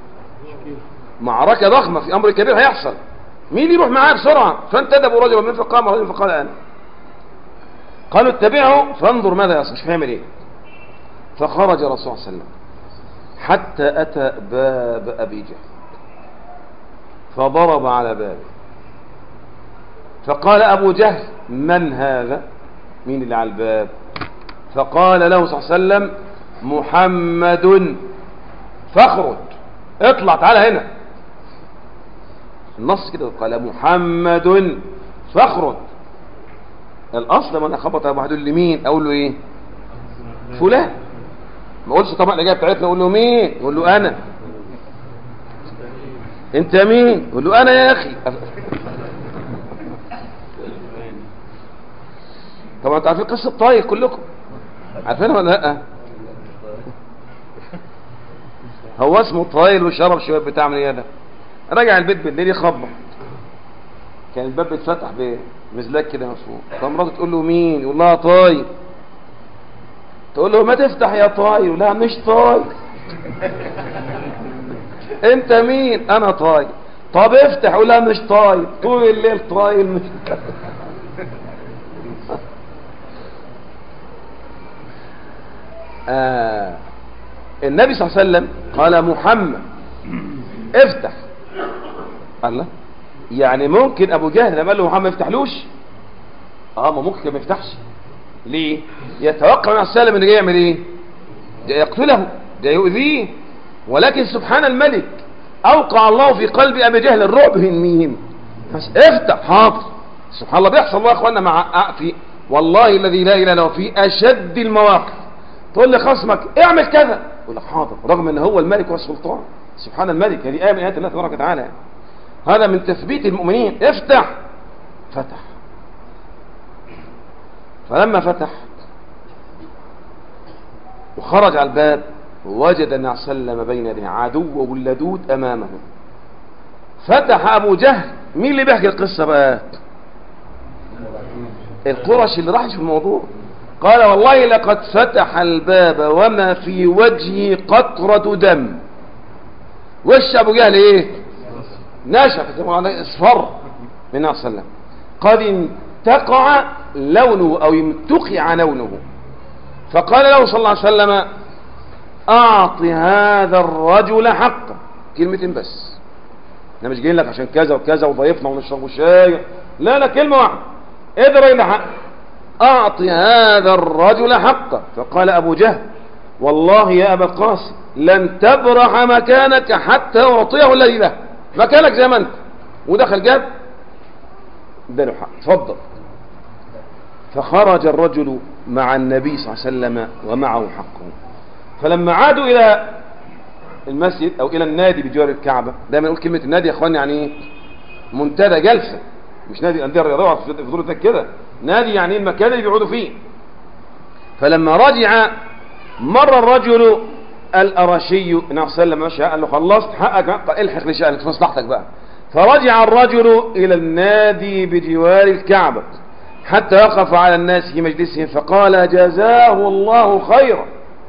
معركة ضخمة في امر كبير هيحصل. مين اللي يروح معاه بسرعة؟ فانتدبوا رجلا من فقام رجل فقال انا. قالوا اتبعه فانظر ماذا يصنع. شوف هيعمل ايه. فخرج الرسول صلى الله عليه وسلم حتى اتى باب ابي جهل فضرب على بابه فقال ابو جهل من هذا؟ مين اللي على الباب؟ فقال له صلى الله عليه وسلم محمد. فاخرج اطلع تعال هنا. النص كده قال محمد فاخرج. الاصل لما انا خبط ابو حدود لمين اقول له ايه؟ فلان. ما اقولش طبعا الاجابه بتاعتنا اقول له مين؟ يقول له انا. انت مين؟ يقول له انا يا اخي. طبعا انتوا عارفين قصه طايف كلكم عارفينها ولا لا؟ هو اسمه طايل وشرب شويه بتاع من يده. رجع البيت بالليل يخبط كان الباب بيتفتح بمزلاج كده مفهوم. فمراته تقول له مين؟ يقول لها طايل. تقول له ما تفتح يا طايل. يقول لها مش طايل. انت مين؟ انا طايل. طب افتح. يقول لها مش طايل. طول الليل طايل مش آه. النبي صلى الله عليه وسلم قال محمد افتح. الله يعني ممكن ابو جهل لما قال له محمد ما يفتحلوش؟ اه ما ممكن ما يفتحش. ليه؟ يتوقع من السلام انه جاي يعمل ايه؟ جاي يقتله، جاي يؤذيه. ولكن سبحان الملك اوقع الله في قلب ابي جهل الرعب. من مين؟ افتح. حاضر. سبحان الله بيحصل الله يا اخوانا مع في والله الذي لا اله الا هو في اشد المواقف. تقول لي خصمك اعمل كذا يقول لك حاضر رغم ان هو الملك والسلطان. سبحان الملك. هذه ايه من ايات الله تبارك وتعالى. هذا من تثبيت المؤمنين. افتح. فتح. فلما فتح وخرج على الباب وجد النبي صلى الله عليه وسلم بين يديه عدو اللدود امامه. فتح ابو جهل. مين اللي بيحكي القصه بقى؟ القرش اللي راح في الموضوع. قال والله لقد فتح الباب وما في وجهه قطرة دم. وش ابو جهل ايه؟ نشف اصفر من النبي صلى الله عليه وسلم. قد انتقع لونه او انتقع لونه. فقال له صلى الله عليه وسلم اعط هذا الرجل حقه. كلمتين بس. احنا مش جايين لك عشان كذا وكذا وضيفنا ونشرب شاي، لا لا، كلمة واحدة، ادرى إلى حق، أعطي هذا الرجل حقه. فقال أبو جهل والله يا أبا القاسم لن تبرح مكانك حتى أعطيه الذي له، مكانك زي ما أنت. ودخل جاب اداله حق، اتفضل. فخرج الرجل مع النبي صلى الله عليه وسلم ومعه حقه. فلما عادوا إلى المسجد أو إلى النادي بجوار الكعبة، دايما نقول كلمة النادي يا أخواني يعني إيه؟ منتدى، جلسة، مش نادي أندية الرياضية في فضول كده، نادي يعني المكان اللي بيقعدوا فيه. فلما رجع مر الرجل الأرشي النبي صلى الله عليه وسلم ماشي، قال له خلصت حقك، الحق لشأنك في مصلحتك بقى. فرجع الرجل إلى النادي بجوار الكعبة حتى وقف على الناس في مجلسهم فقال جزاه الله خيرا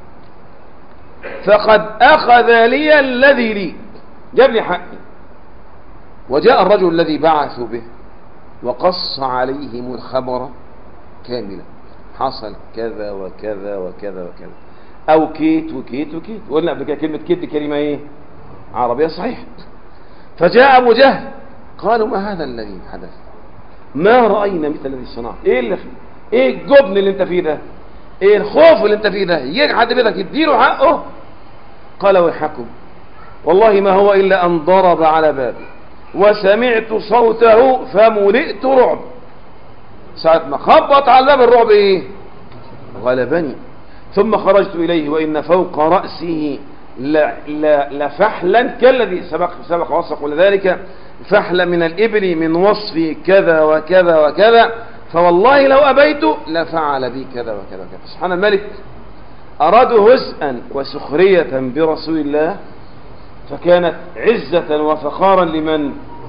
فقد أخذ لي الذي لي، جاب لي حقي. وجاء الرجل الذي بعثوا به وقص عليهم الخبر كاملا، حصل كذا وكذا وكذا وكذا، أو كيت وكيت وكيت. وقلنا قبل كده كلمة كيت دي كلمة إيه؟ عربية صحيح. فجاء أبو جهل قالوا ما هذا الذي حدث؟ ما رأينا مثل الذي صنعت. إيه اللي فيه؟ إيه الجبن اللي أنت فيه ده؟ إيه الخوف اللي أنت فيه ده؟ يجي حد بيدك يديله حقه؟ قال ويحكم والله ما هو إلا أن ضرب على بابي وسمعت صوته فملئت رعب. ساعة ما خبط على الباب الرعب إيه؟ غلبني. ثم خرجت إليه وإن فوق رأسه لفحلا كالذي سبق سبق وصف ذلك، فحل من الإبل من وصفه كذا وكذا وكذا، فوالله لو أبيت لفعل بي كذا وكذا وكذا. سبحان الملك، أرادوا هزءا وسخرية برسول الله فكانت عزة وفخارا لمن؟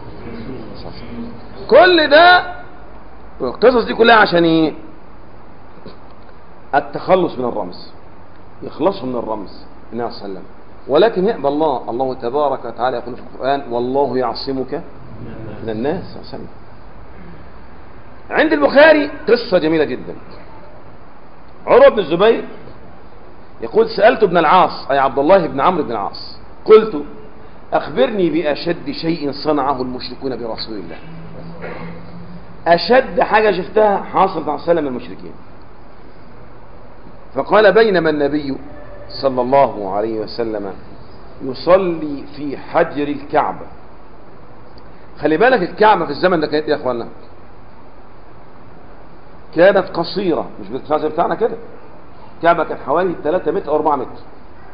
كل ده القصص دي كلها عشان ايه؟ التخلص من الرمز، يخلصوا من الرمز النبي صلى الله عليه وسلم. ولكن يأبى الله، الله تبارك وتعالى يقول في القرآن والله يعصمك من الناس صلى الله عليه وسلم. عند البخاري قصة جميلة جدا. عروة بن الزبير يقول سألت ابن العاص أي عبد الله بن عمرو بن العاص قلت أخبرني بأشد شيء صنعه المشركون برسول الله، أشد حاجة شفتها حاصلت على سلم المشركين. فقال بينما النبي صلى الله عليه وسلم يصلي في حجر الكعبة. خلي بالك الكعبة في الزمن ده كانت يا اخوانا كانت قصيرة، مش بالتفاصيل بتاعنا كده. الكعبة كانت حوالي ثلاثة متر أو أربعة متر،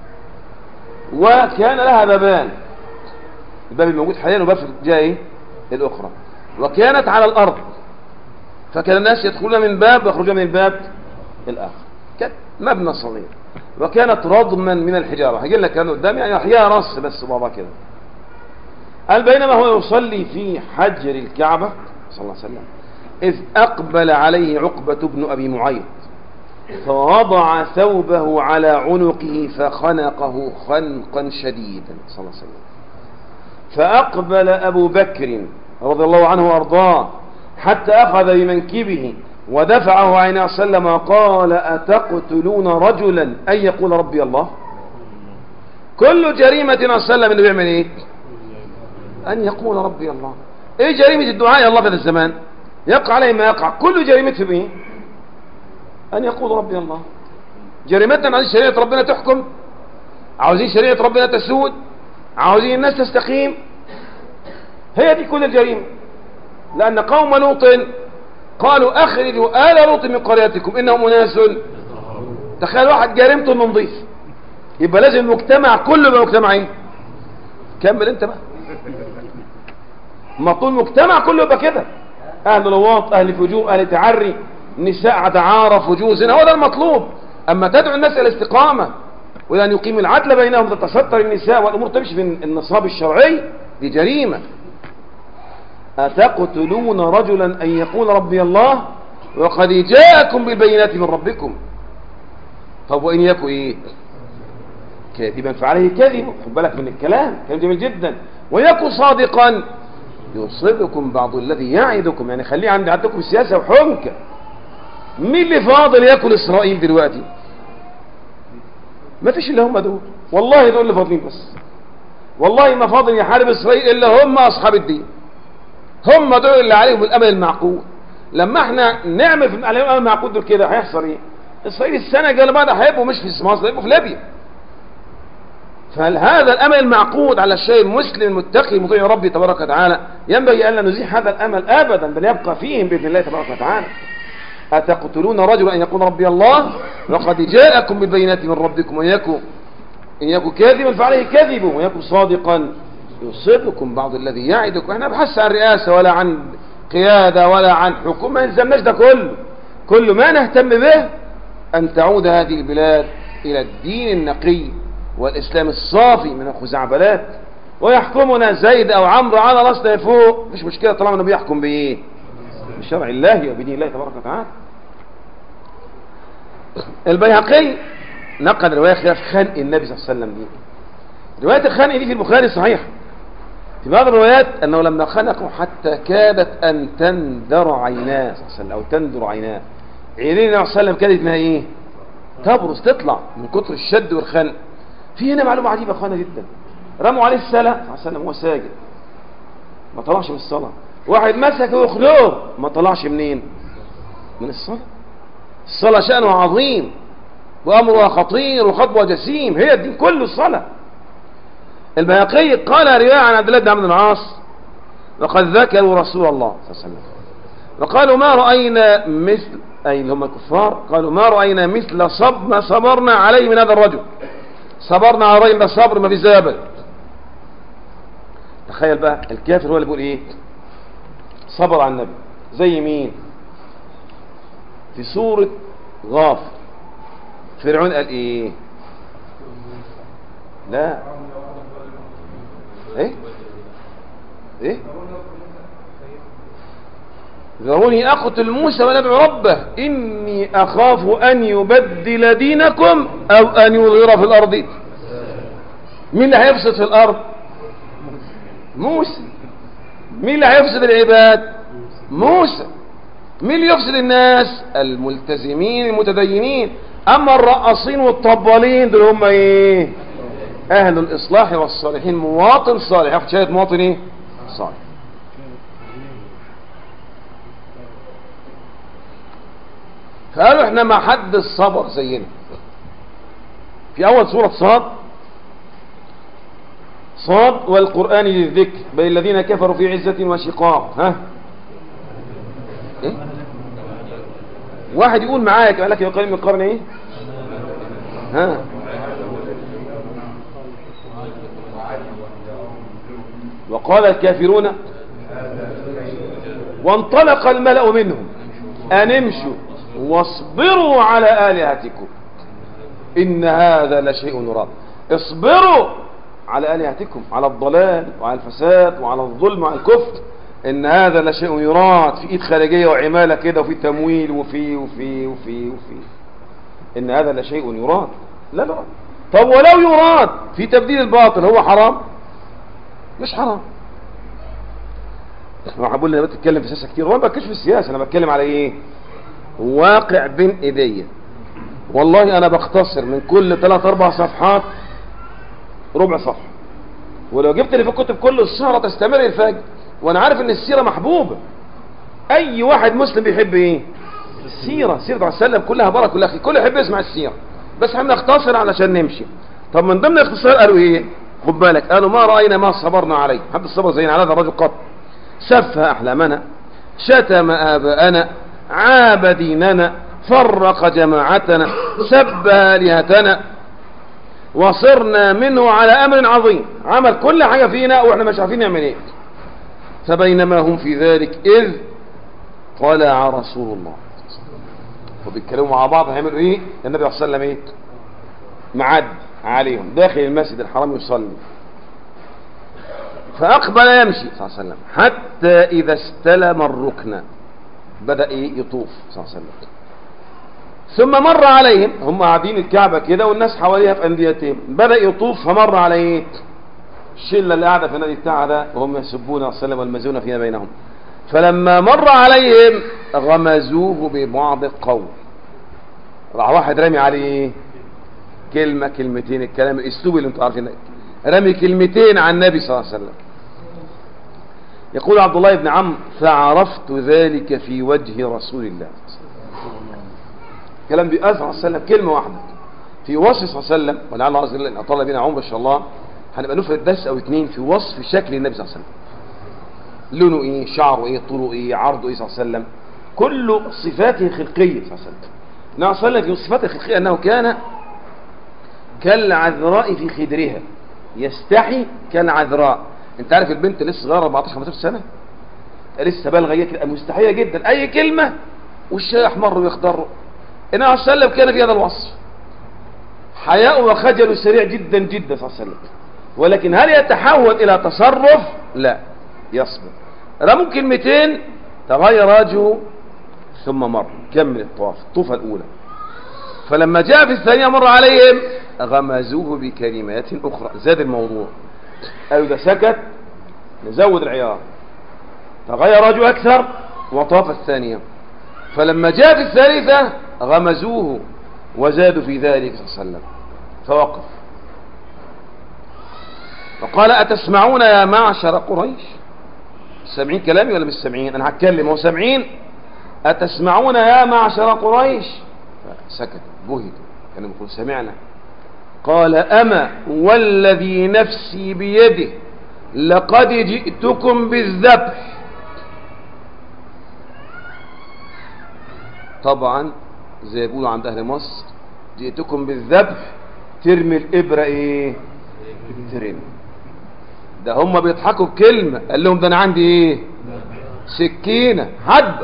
وكان لها بابان، الباب الموجود حاليا وباب في الجهة ايه الأخرى، وكانت على الأرض، فكان الناس يدخلون من باب ويخرجون من الباب الآخر. كانت مبنى صغير وكانت رضما من الحجارة. هجي لك كانوا قدامي يعني أحياها رص بس بابا كده. قال بينما هو يصلي في حجر الكعبة صلى الله عليه وسلم إذ أقبل عليه عقبة بن أبي معيط فوضع ثوبه على عنقه فخنقه خنقا شديدا صلى الله عليه وسلم. فأقبل أبو بكر رضي الله عنه وأرضاه حتى أخذ بمنكبه ودفعه عن النبي صلى الله عليه وسلم وقال أتقتلون رجلا أن يقول ربي الله؟ كل جريمة النبي صلى الله عليه وسلم اللي بيعمل ايه؟ أن يقول ربي الله. ايه جريمة الدعاء يا الله في هذا الزمان؟ يقع عليه ما يقع، كل جريمة في ايه؟ أن يقول ربي الله. جريمتنا عايزين شريعة ربنا تحكم، عاوزين شريعة ربنا تسود، عاوزين الناس تستقيم، هي دي كل الجريمة. لأن قوم لوط قالوا أخرجوا آل لوط من قريتكم إنهم أناس. تخيل واحد جريمته انه نضيف، يبقى لازم المجتمع كله يبقى مجتمع ايه؟ كمل انت بقى. مطلوب المجتمع كله يبقى كده، أهل لواط، أهل فجور، أهل تعري، نساء تعارف وجوز، هو ده المطلوب. أما تدعو الناس إلى الاستقامة وإلى أن يقيم العدل بينهم تتستر النساء والأمور تمشي في النصاب الشرعي، دي جريمة. أتقتلون رجلا أن يقول ربي الله وقد جاءكم بالبينات من ربكم. طب وإن يكن إيه؟ كاذبا فعليه كذب. خد بالك من الكلام، كلام جميل جدا. ويكن صادقا يصيبكم بعض الذي يعدكم، يعني خليه عند عندكم سياسة وحنكة. مين اللي فاضل ياكل إسرائيل دلوقتي؟ ما فيش إلا هم دول، والله دول اللي فاضلين بس. والله ما فاضل يحارب إسرائيل إلا هم أصحاب الدين، هم دول اللي عليهم الأمل المعقول. لما احنا نعمل في عليهم الأمل المعقول دول كده هيحصل ايه؟ إسرائيل السنة اللي بعدها هيبقوا مش في مصر، هيبقوا في ليبيا. فهذا الأمل المعقود على الشيء المسلم المتقي مطيع ربي تبارك وتعالى ينبغي ألا نزيح هذا الأمل أبدا، بل يبقى فيهم بإذن الله تبارك وتعالى. أتقتلون رجلا أن يقول ربي الله وقد جاءكم بالبينات من ربكم وإن يكن إن يكن كاذبا فعليه كذب وإن يكن صادقا يصيبكم بعض الذي يعدكم. احنا بحث عن رئاسة ولا عن قيادة ولا عن حكومة، ما يلزمناش ده كله. كل ما نهتم به أن تعود هذه البلاد إلى الدين النقي والإسلام الصافي من الخزعبلات، ويحكمنا زيد أو عمرو على راسنا فوق، مش مشكلة طالما انه بيحكم بإيه؟ بشرع الله وبدين الله تبارك وتعالى. البيهقي نقل رواية خلاف خنق النبي صلى الله عليه وسلم دي. رواية الخنق دي في البخاري صحيح. في بعض الروايات أنه لما خنقوا حتى كادت أن تندر عيناه صلى الله عليه وسلم أو تندر عيناه. عينين النبي صلى الله عليه وسلم كانت انها ايه؟ تبرز، تطلع من كتر الشد والخنق. في هنا معلومة عجيبة اخوانا جدا. رموا عليه السلة صلى الله عليه وسلم وهو ساجد، ما طلعش من الصلاة. واحد مسك ويخلوه، ما طلعش منين؟ من الصلاة. الصلاة شأنه عظيم وأمرها خطير وخطوة جسيم، هي الدين كله الصلاة. البيهقي قال رواية عن عبد الله بن عمرو بن العاص وقد ذكروا رسول الله صلى الله عليه وسلم وقالوا ما رأينا مثل، أي هم الكفار، قالوا ما رأينا مثل صب ما صبرنا عليه من هذا الرجل. صبرنا على رأينا صبر ما في زابل. تخيل بقى الكافر هو اللي بيقول ايه؟ صبر على النبي. زي مين؟ في سورة غافر فرعون قال ايه؟ لا ايه ايه ذروني اقتل موسى وندعو ربه اني اخاف ان يبدل دينكم او ان يظهر في الارض. مين اللي هيفسد في الارض؟ موسى. مين اللي هيفسد العباد؟ موسى. مين اللي يفسد الناس؟ الملتزمين المتدينين. اما الرقاصين والطبالين دول هم ايه؟ اهل الاصلاح والصالحين. مواطن صالح ياخد شهاده مواطن ايه؟ صالح. فقالوا احنا ما حد الصبر زينا. في اول سورة صاد صاد والقرآن للذكر بل الذين كفروا في عزة وشقاق. ها ايه؟ واحد يقول معايا قال لك يا قريب من القرن ايه؟ ها وقال الكافرون وانطلق الملأ منهم أن امشوا واصبروا على آلهتكم إن هذا لشيء يراد. اصبروا على آلهتكم، على الضلال وعلى الفساد وعلى الظلم وعلى الكفر. إن هذا لشيء يراد. في إيد خارجية وعمالة كده وفي تمويل وفي وفي وفي وفي إن هذا لشيء يراد. لا لا. طب ولو يراد في تبديل الباطل هو حرام؟ مش حرام. احنا بقول انا بتكلم في سياسه كتير، وانا ما بتكلمش في السياسه، انا بتكلم على ايه؟ واقع بين ايديا. والله انا بختصر من كل ثلاث اربع صفحات ربع صفحه، ولو جبت اللي في الكتب كل السهره تستمر الفجر. وانا عارف ان السيره محبوبه. اي واحد مسلم بيحب ايه؟ السيره. سيره عليه السلام كلها بركه كلها خير، كله يحب يسمع السيره. بس احنا بنختصر علشان نمشي. طب من ضمن الاختصار قالوا ايه؟ خد بالك، قالوا ما راينا ما صبرنا عليه. حد الصبر زينا على هذا الرجل قط. سفه احلامنا، شتم اباءنا، عاب ديننا، فرق جماعتنا، سب الهتنا، وصرنا منه على امر عظيم. عمل كل حاجه فينا واحنا مش عارفين نعمل ايه. فبينما هم في ذلك اذ طلع رسول الله. وبيتكلموا مع بعض هيعملوا ايه؟ النبي صلى الله عليه وسلم ايه؟ معد عليهم داخل المسجد الحرام يصلي. فأقبل يمشي صلى الله عليه وسلم حتى إذا استلم الركن بدأ إيه؟ يطوف صلى الله عليه وسلم. ثم مر عليهم، هم قاعدين الكعبة كده والناس حواليها في أنديتهم، بدأ يطوف فمر عليه الشلة اللي قاعدة في النادي بتاعها ده وهم يسبون صلى الله عليه وسلم والمزون فيما بينهم. فلما مر عليهم غمزوه ببعض القول. راح واحد رامي عليه كلمة كلمتين، الكلام الاسلوب اللي انتوا عارفين رمي كلمتين عن النبي صلى الله عليه وسلم. يقول عبد الله بن عمرو فعرفت ذلك في وجه رسول الله. كلام بأثر صلى الله عليه وسلم كلمة واحدة في وصف صلى الله عليه وسلم، ولعل الله عز وجل ان اطال بنا عمره ان شاء الله هنبقى نفرد درس او اتنين في وصف شكل النبي صلى الله عليه وسلم. لونه ايه، شعره ايه، طوله ايه، عرضه ايه صلى الله عليه وسلم، كل صفاته خلقيه صلى الله عليه وسلم. النبي صلى الله عليه وسلم في صفاته الخلقيه انه كان كالعذراء في خدرها، يستحي كالعذراء. انت عارف البنت لسه صغيره أربعتاشر خمستاشر سنه لسه بالغه كده مستحيه جدا، اي كلمه وشها يحمر ويخضر. النبي صلى الله عليه وسلم كان في هذا الوصف، حياء وخجل سريع جدا جدا صلى الله عليه وسلم. ولكن هل يتحول الى تصرف؟ لا، يصبر. رموا كلمتين تغير وجهه ثم مر كمل الطواف الطوفه الاولى. فلما جاء في الثانيه مر عليهم غمزوه بكلمات اخرى، زاد الموضوع. قالوا ده سكت نزود العيار، تغير وجهه اكثر وطاف الثانيه. فلما جاء في الثالثه غمزوه وزادوا في ذلك صلى الله عليه وسلم، فوقف وقال أتسمعون يا معشر قريش؟ سامعين كلامي ولا مش سامعين؟ أنا هتكلم هو سامعين؟ أتسمعون يا معشر قريش؟ سكت جهد، كانوا يقول سمعنا. قال أما والذي نفسي بيده لقد جئتكم بالذبح. طبعا زي يقولوا عند أهل مصر جئتكم بالذبح، ترمي الإبرة إيه؟ ترمي. ده هم بيضحكوا بكلمة، قال لهم ده أنا عندي إيه؟ سكينة هذبح.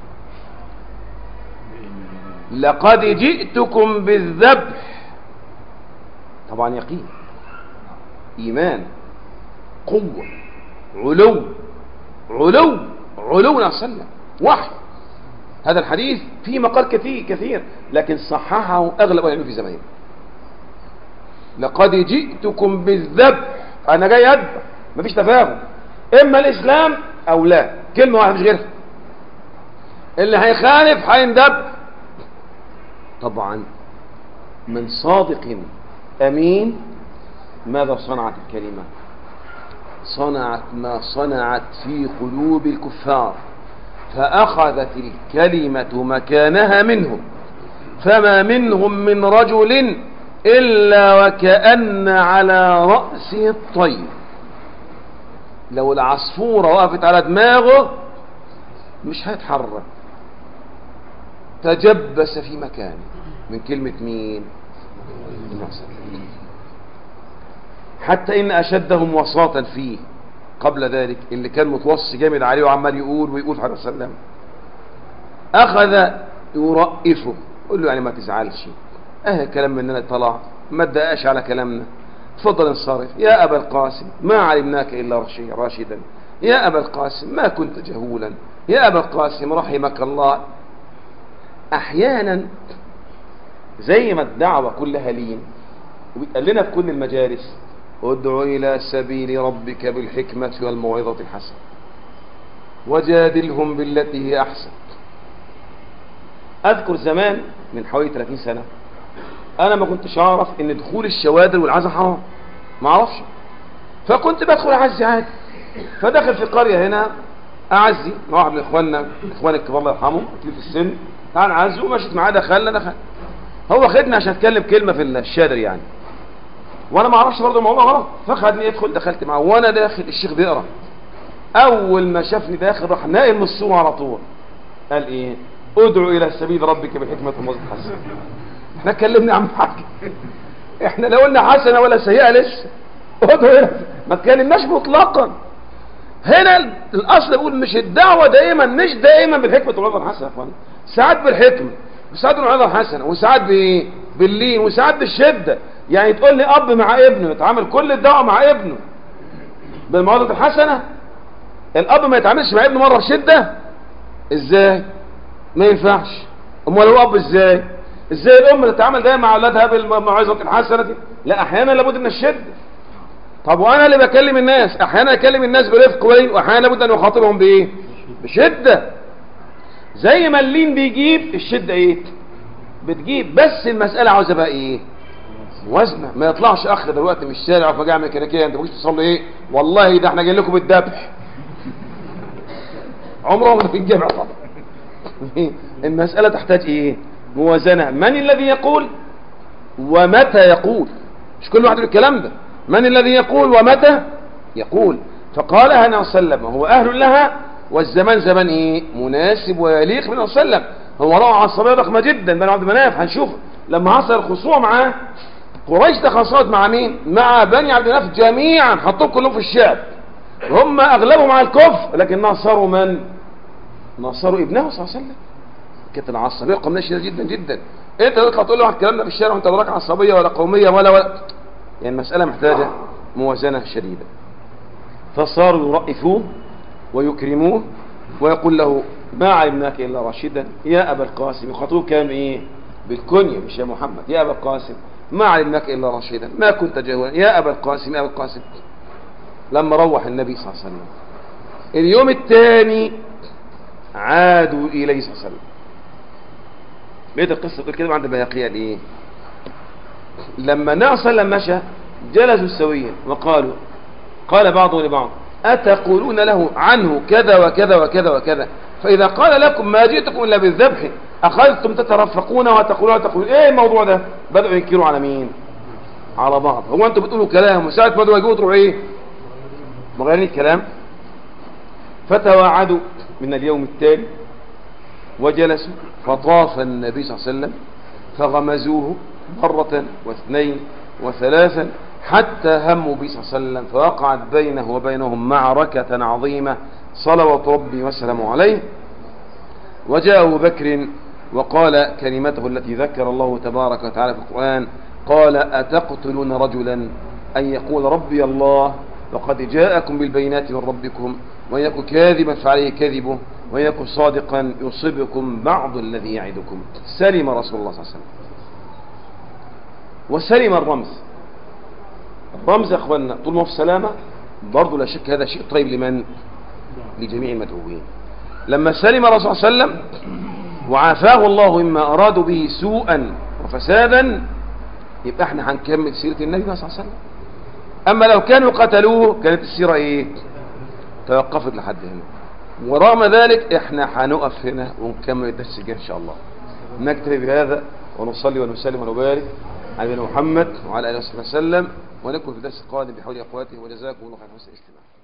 لقد جئتكم بالذبح، طبعا يقين، إيمان، قوة، علو علو علو نصلنا وحي. هذا الحديث فيه مقال كثير كثير لكن صححه أغلب العلماء في زمانه. لقد جئتكم بالذبح، أنا جاي أذبح، مفيش تفاهم، إما الإسلام أو لا، كلمة واحدة مش غيرها. اللي هيخالف هيندب. طبعا من صادق أمين ماذا صنعت الكلمة؟ صنعت ما صنعت في قلوب الكفار، فأخذت الكلمة مكانها منهم، فما منهم من رجل إلا وكأن على رأسه الطير. لو العصفورة وقفت على دماغه مش هيتحرك، تجبس في مكانه من كلمة مين؟ حتى إن أشدهم وساطا فيه قبل ذلك اللي كان متوصي جامد عليه وعمال يقول ويقول عليه وسلم، أخذ يرأفه، يقول له يعني ما تزعلش، اه كلام مننا طلع، ما تدقاش على كلامنا، تفضل انصرف يا أبا القاسم، ما علمناك إلا راشدا، يا أبا القاسم ما كنت جهولا، يا أبا القاسم رحمك الله. أحيانا زي ما الدعوة كلها لين وبيتقال لنا في كل المجالس ادعو إلى سبيل ربك بالحكمة والموعظة الحسنة وجادلهم بالتي هي أحسن. أذكر زمان من حوالي ثلاثين سنة أنا ما كنتش أعرف إن دخول الشوادر والعزا حرام، ما أعرفش، فكنت بدخل أعزي عادي. فدخل في قرية هنا أعزي مع واحد من إخواننا إخوان الكبار الله يرحمهم في السن، تعال نعزي، ومشيت معاه دخلنا دخل هو خدني عشان أتكلم كلمة في الشادر يعني، وانا ما اعرفش برضه الموضوع غلط، فخدني ادخل، دخلت معاه وانا داخل الشيخ بيقرا، اول ما شافني داخل راح ناقل من الصوره على طول، قال ايه؟ ادعو الى سبيل ربك بالحكمه والموعظه الحسنه. احنا اتكلمنا عن حاجه، احنا لا قلنا حسنه ولا سيئه لسه، ادعو الى، ما اتكلمناش مطلقا. هنا الاصل بيقول مش الدعوه دائما، مش دائما بالحكمه والموعظه الحسنه يا اخوان، ساعات بالحكمه وساعات بالموعظه الحسنه وساعات بايه؟ باللين وساعات بالشده. يعني تقول لي اب مع ابنه يتعامل كل الدعوه مع ابنه بالموعظه الحسنه، الاب ما يتعاملش مع ابنه مره بشده؟ ازاي؟ ما ينفعش. امال هو اب ازاي؟ ازاي الام تتعامل دايما مع اولادها بالموعظه الحسنه دي؟ لا، احيانا لابد من الشده. طب وانا اللي بكلم الناس احيانا اكلم الناس برفق ولين، واحيانا لابد ان اخاطبهم بايه؟ بشده. زي ما اللين بيجيب الشده ايه؟ بتجيب. بس المساله عاوزه بقى ايه؟ موازنه. ما يطلعش اخ دلوقتي من الشارع في مجامع ميكانيكيه انت مش تصلي ايه؟ والله ده احنا جايين لكم بالذبح. عمره ما في الجامع طبعا. المساله تحتاج ايه؟ موازنه. من الذي يقول ومتى يقول؟ مش كل واحد يقول الكلام ده. من الذي يقول ومتى يقول؟ فقالها النبي صلى الله عليه وسلم وهو اهل لها، والزمان زمان ايه؟ مناسب ويليق بالنبي صلى الله عليه وسلم. هو روى عصبيه ضخمه جدا بين عبد مناف، هنشوف لما حصل الخصومه معاه. قريش تخاصمت مع مين؟ مع بني عبد مناف جميعا، حطوهم كلهم في الشعب، هم اغلبهم على الكفر، لكن نصروا من؟ نصروا ابنه صلى الله عليه وسلم. كانت العصبيه قوميه شديده جدا جدا. انت تطلع تقول له الكلام ده في الشارع وانت وراك عصبيه ولا قوميه ولا ولا يعني المساله محتاجه موازنه شديده. فصاروا يرأفوه ويكرموه ويقول له ما علمناك الا راشدا يا ابا القاسم. يخاطبوه كان ايه؟ بالكنيه، مش يا محمد، يا ابا القاسم ما علمناك الا راشدا ما كنت جاهلا يا ابا القاسم يا ابا القاسم. لما روح النبي صلى الله عليه وسلم اليوم الثاني عادوا اليه صلى الله عليه وسلم. بقيت القصه تقول كده عند البيهقي ايه؟ لما النبي صلى الله عليه وسلم مشى جلسوا سويا وقالوا، قال بعضهم لبعض أتقولون له عنه كذا وكذا وكذا وكذا، فإذا قال لكم ما جئتكم إلا بالذبح أخذتم تترفقون وتقولون وتقولون إيه الموضوع ده؟ بدأوا ينكروا على مين؟ على بعض. هو أنتم بتقولوا كلام وساعة ما بدأوا يجوا تروحوا إيه؟ مغيرين الكلام. فتواعدوا من اليوم التالي وجلسوا، فطاف النبي صلى الله عليه وسلم فغمزوه مرة واثنين وثلاثا حتى هموا به صلى الله عليه وسلم، فوقعت بينه وبينهم معركة عظيمة صلوات ربي وسلامه عليه. وجاء أبو بكر وقال كلمته التي ذكر الله تبارك وتعالى في القرآن، قال أتقتلون رجلا أن يقول ربي الله وقد جاءكم بالبينات من ربكم وإن يكن كاذبا فعليه كذبه وإن يكن صادقا يصيبكم بعض الذي يعدكم. سلم رسول الله صلى الله عليه وسلم وسلم الرمز. الرمز يا اخوانا طول ما في سلامه برضه لا شك هذا شيء طيب لمن؟ لجميع المدعوين. لما سلم الرسول صلى الله عليه وسلم وعافاه الله مما ارادوا به سوءا وفسادا، يبقى احنا هنكمل سيره النبي صلى الله عليه وسلم. اما لو كانوا قتلوه كانت السيره ايه؟ توقفت لحد هنا. ورغم ذلك احنا هنقف هنا ونكمل الدرس الجاي ان شاء الله. نكتفي بهذا ونصلي ونسلم ونبارك على نبينا محمد وعلى اله وصحبه وسلم، ونكون في الدرس القادم بحول اخواته، وجزاكم الله خير حسن الاستماع.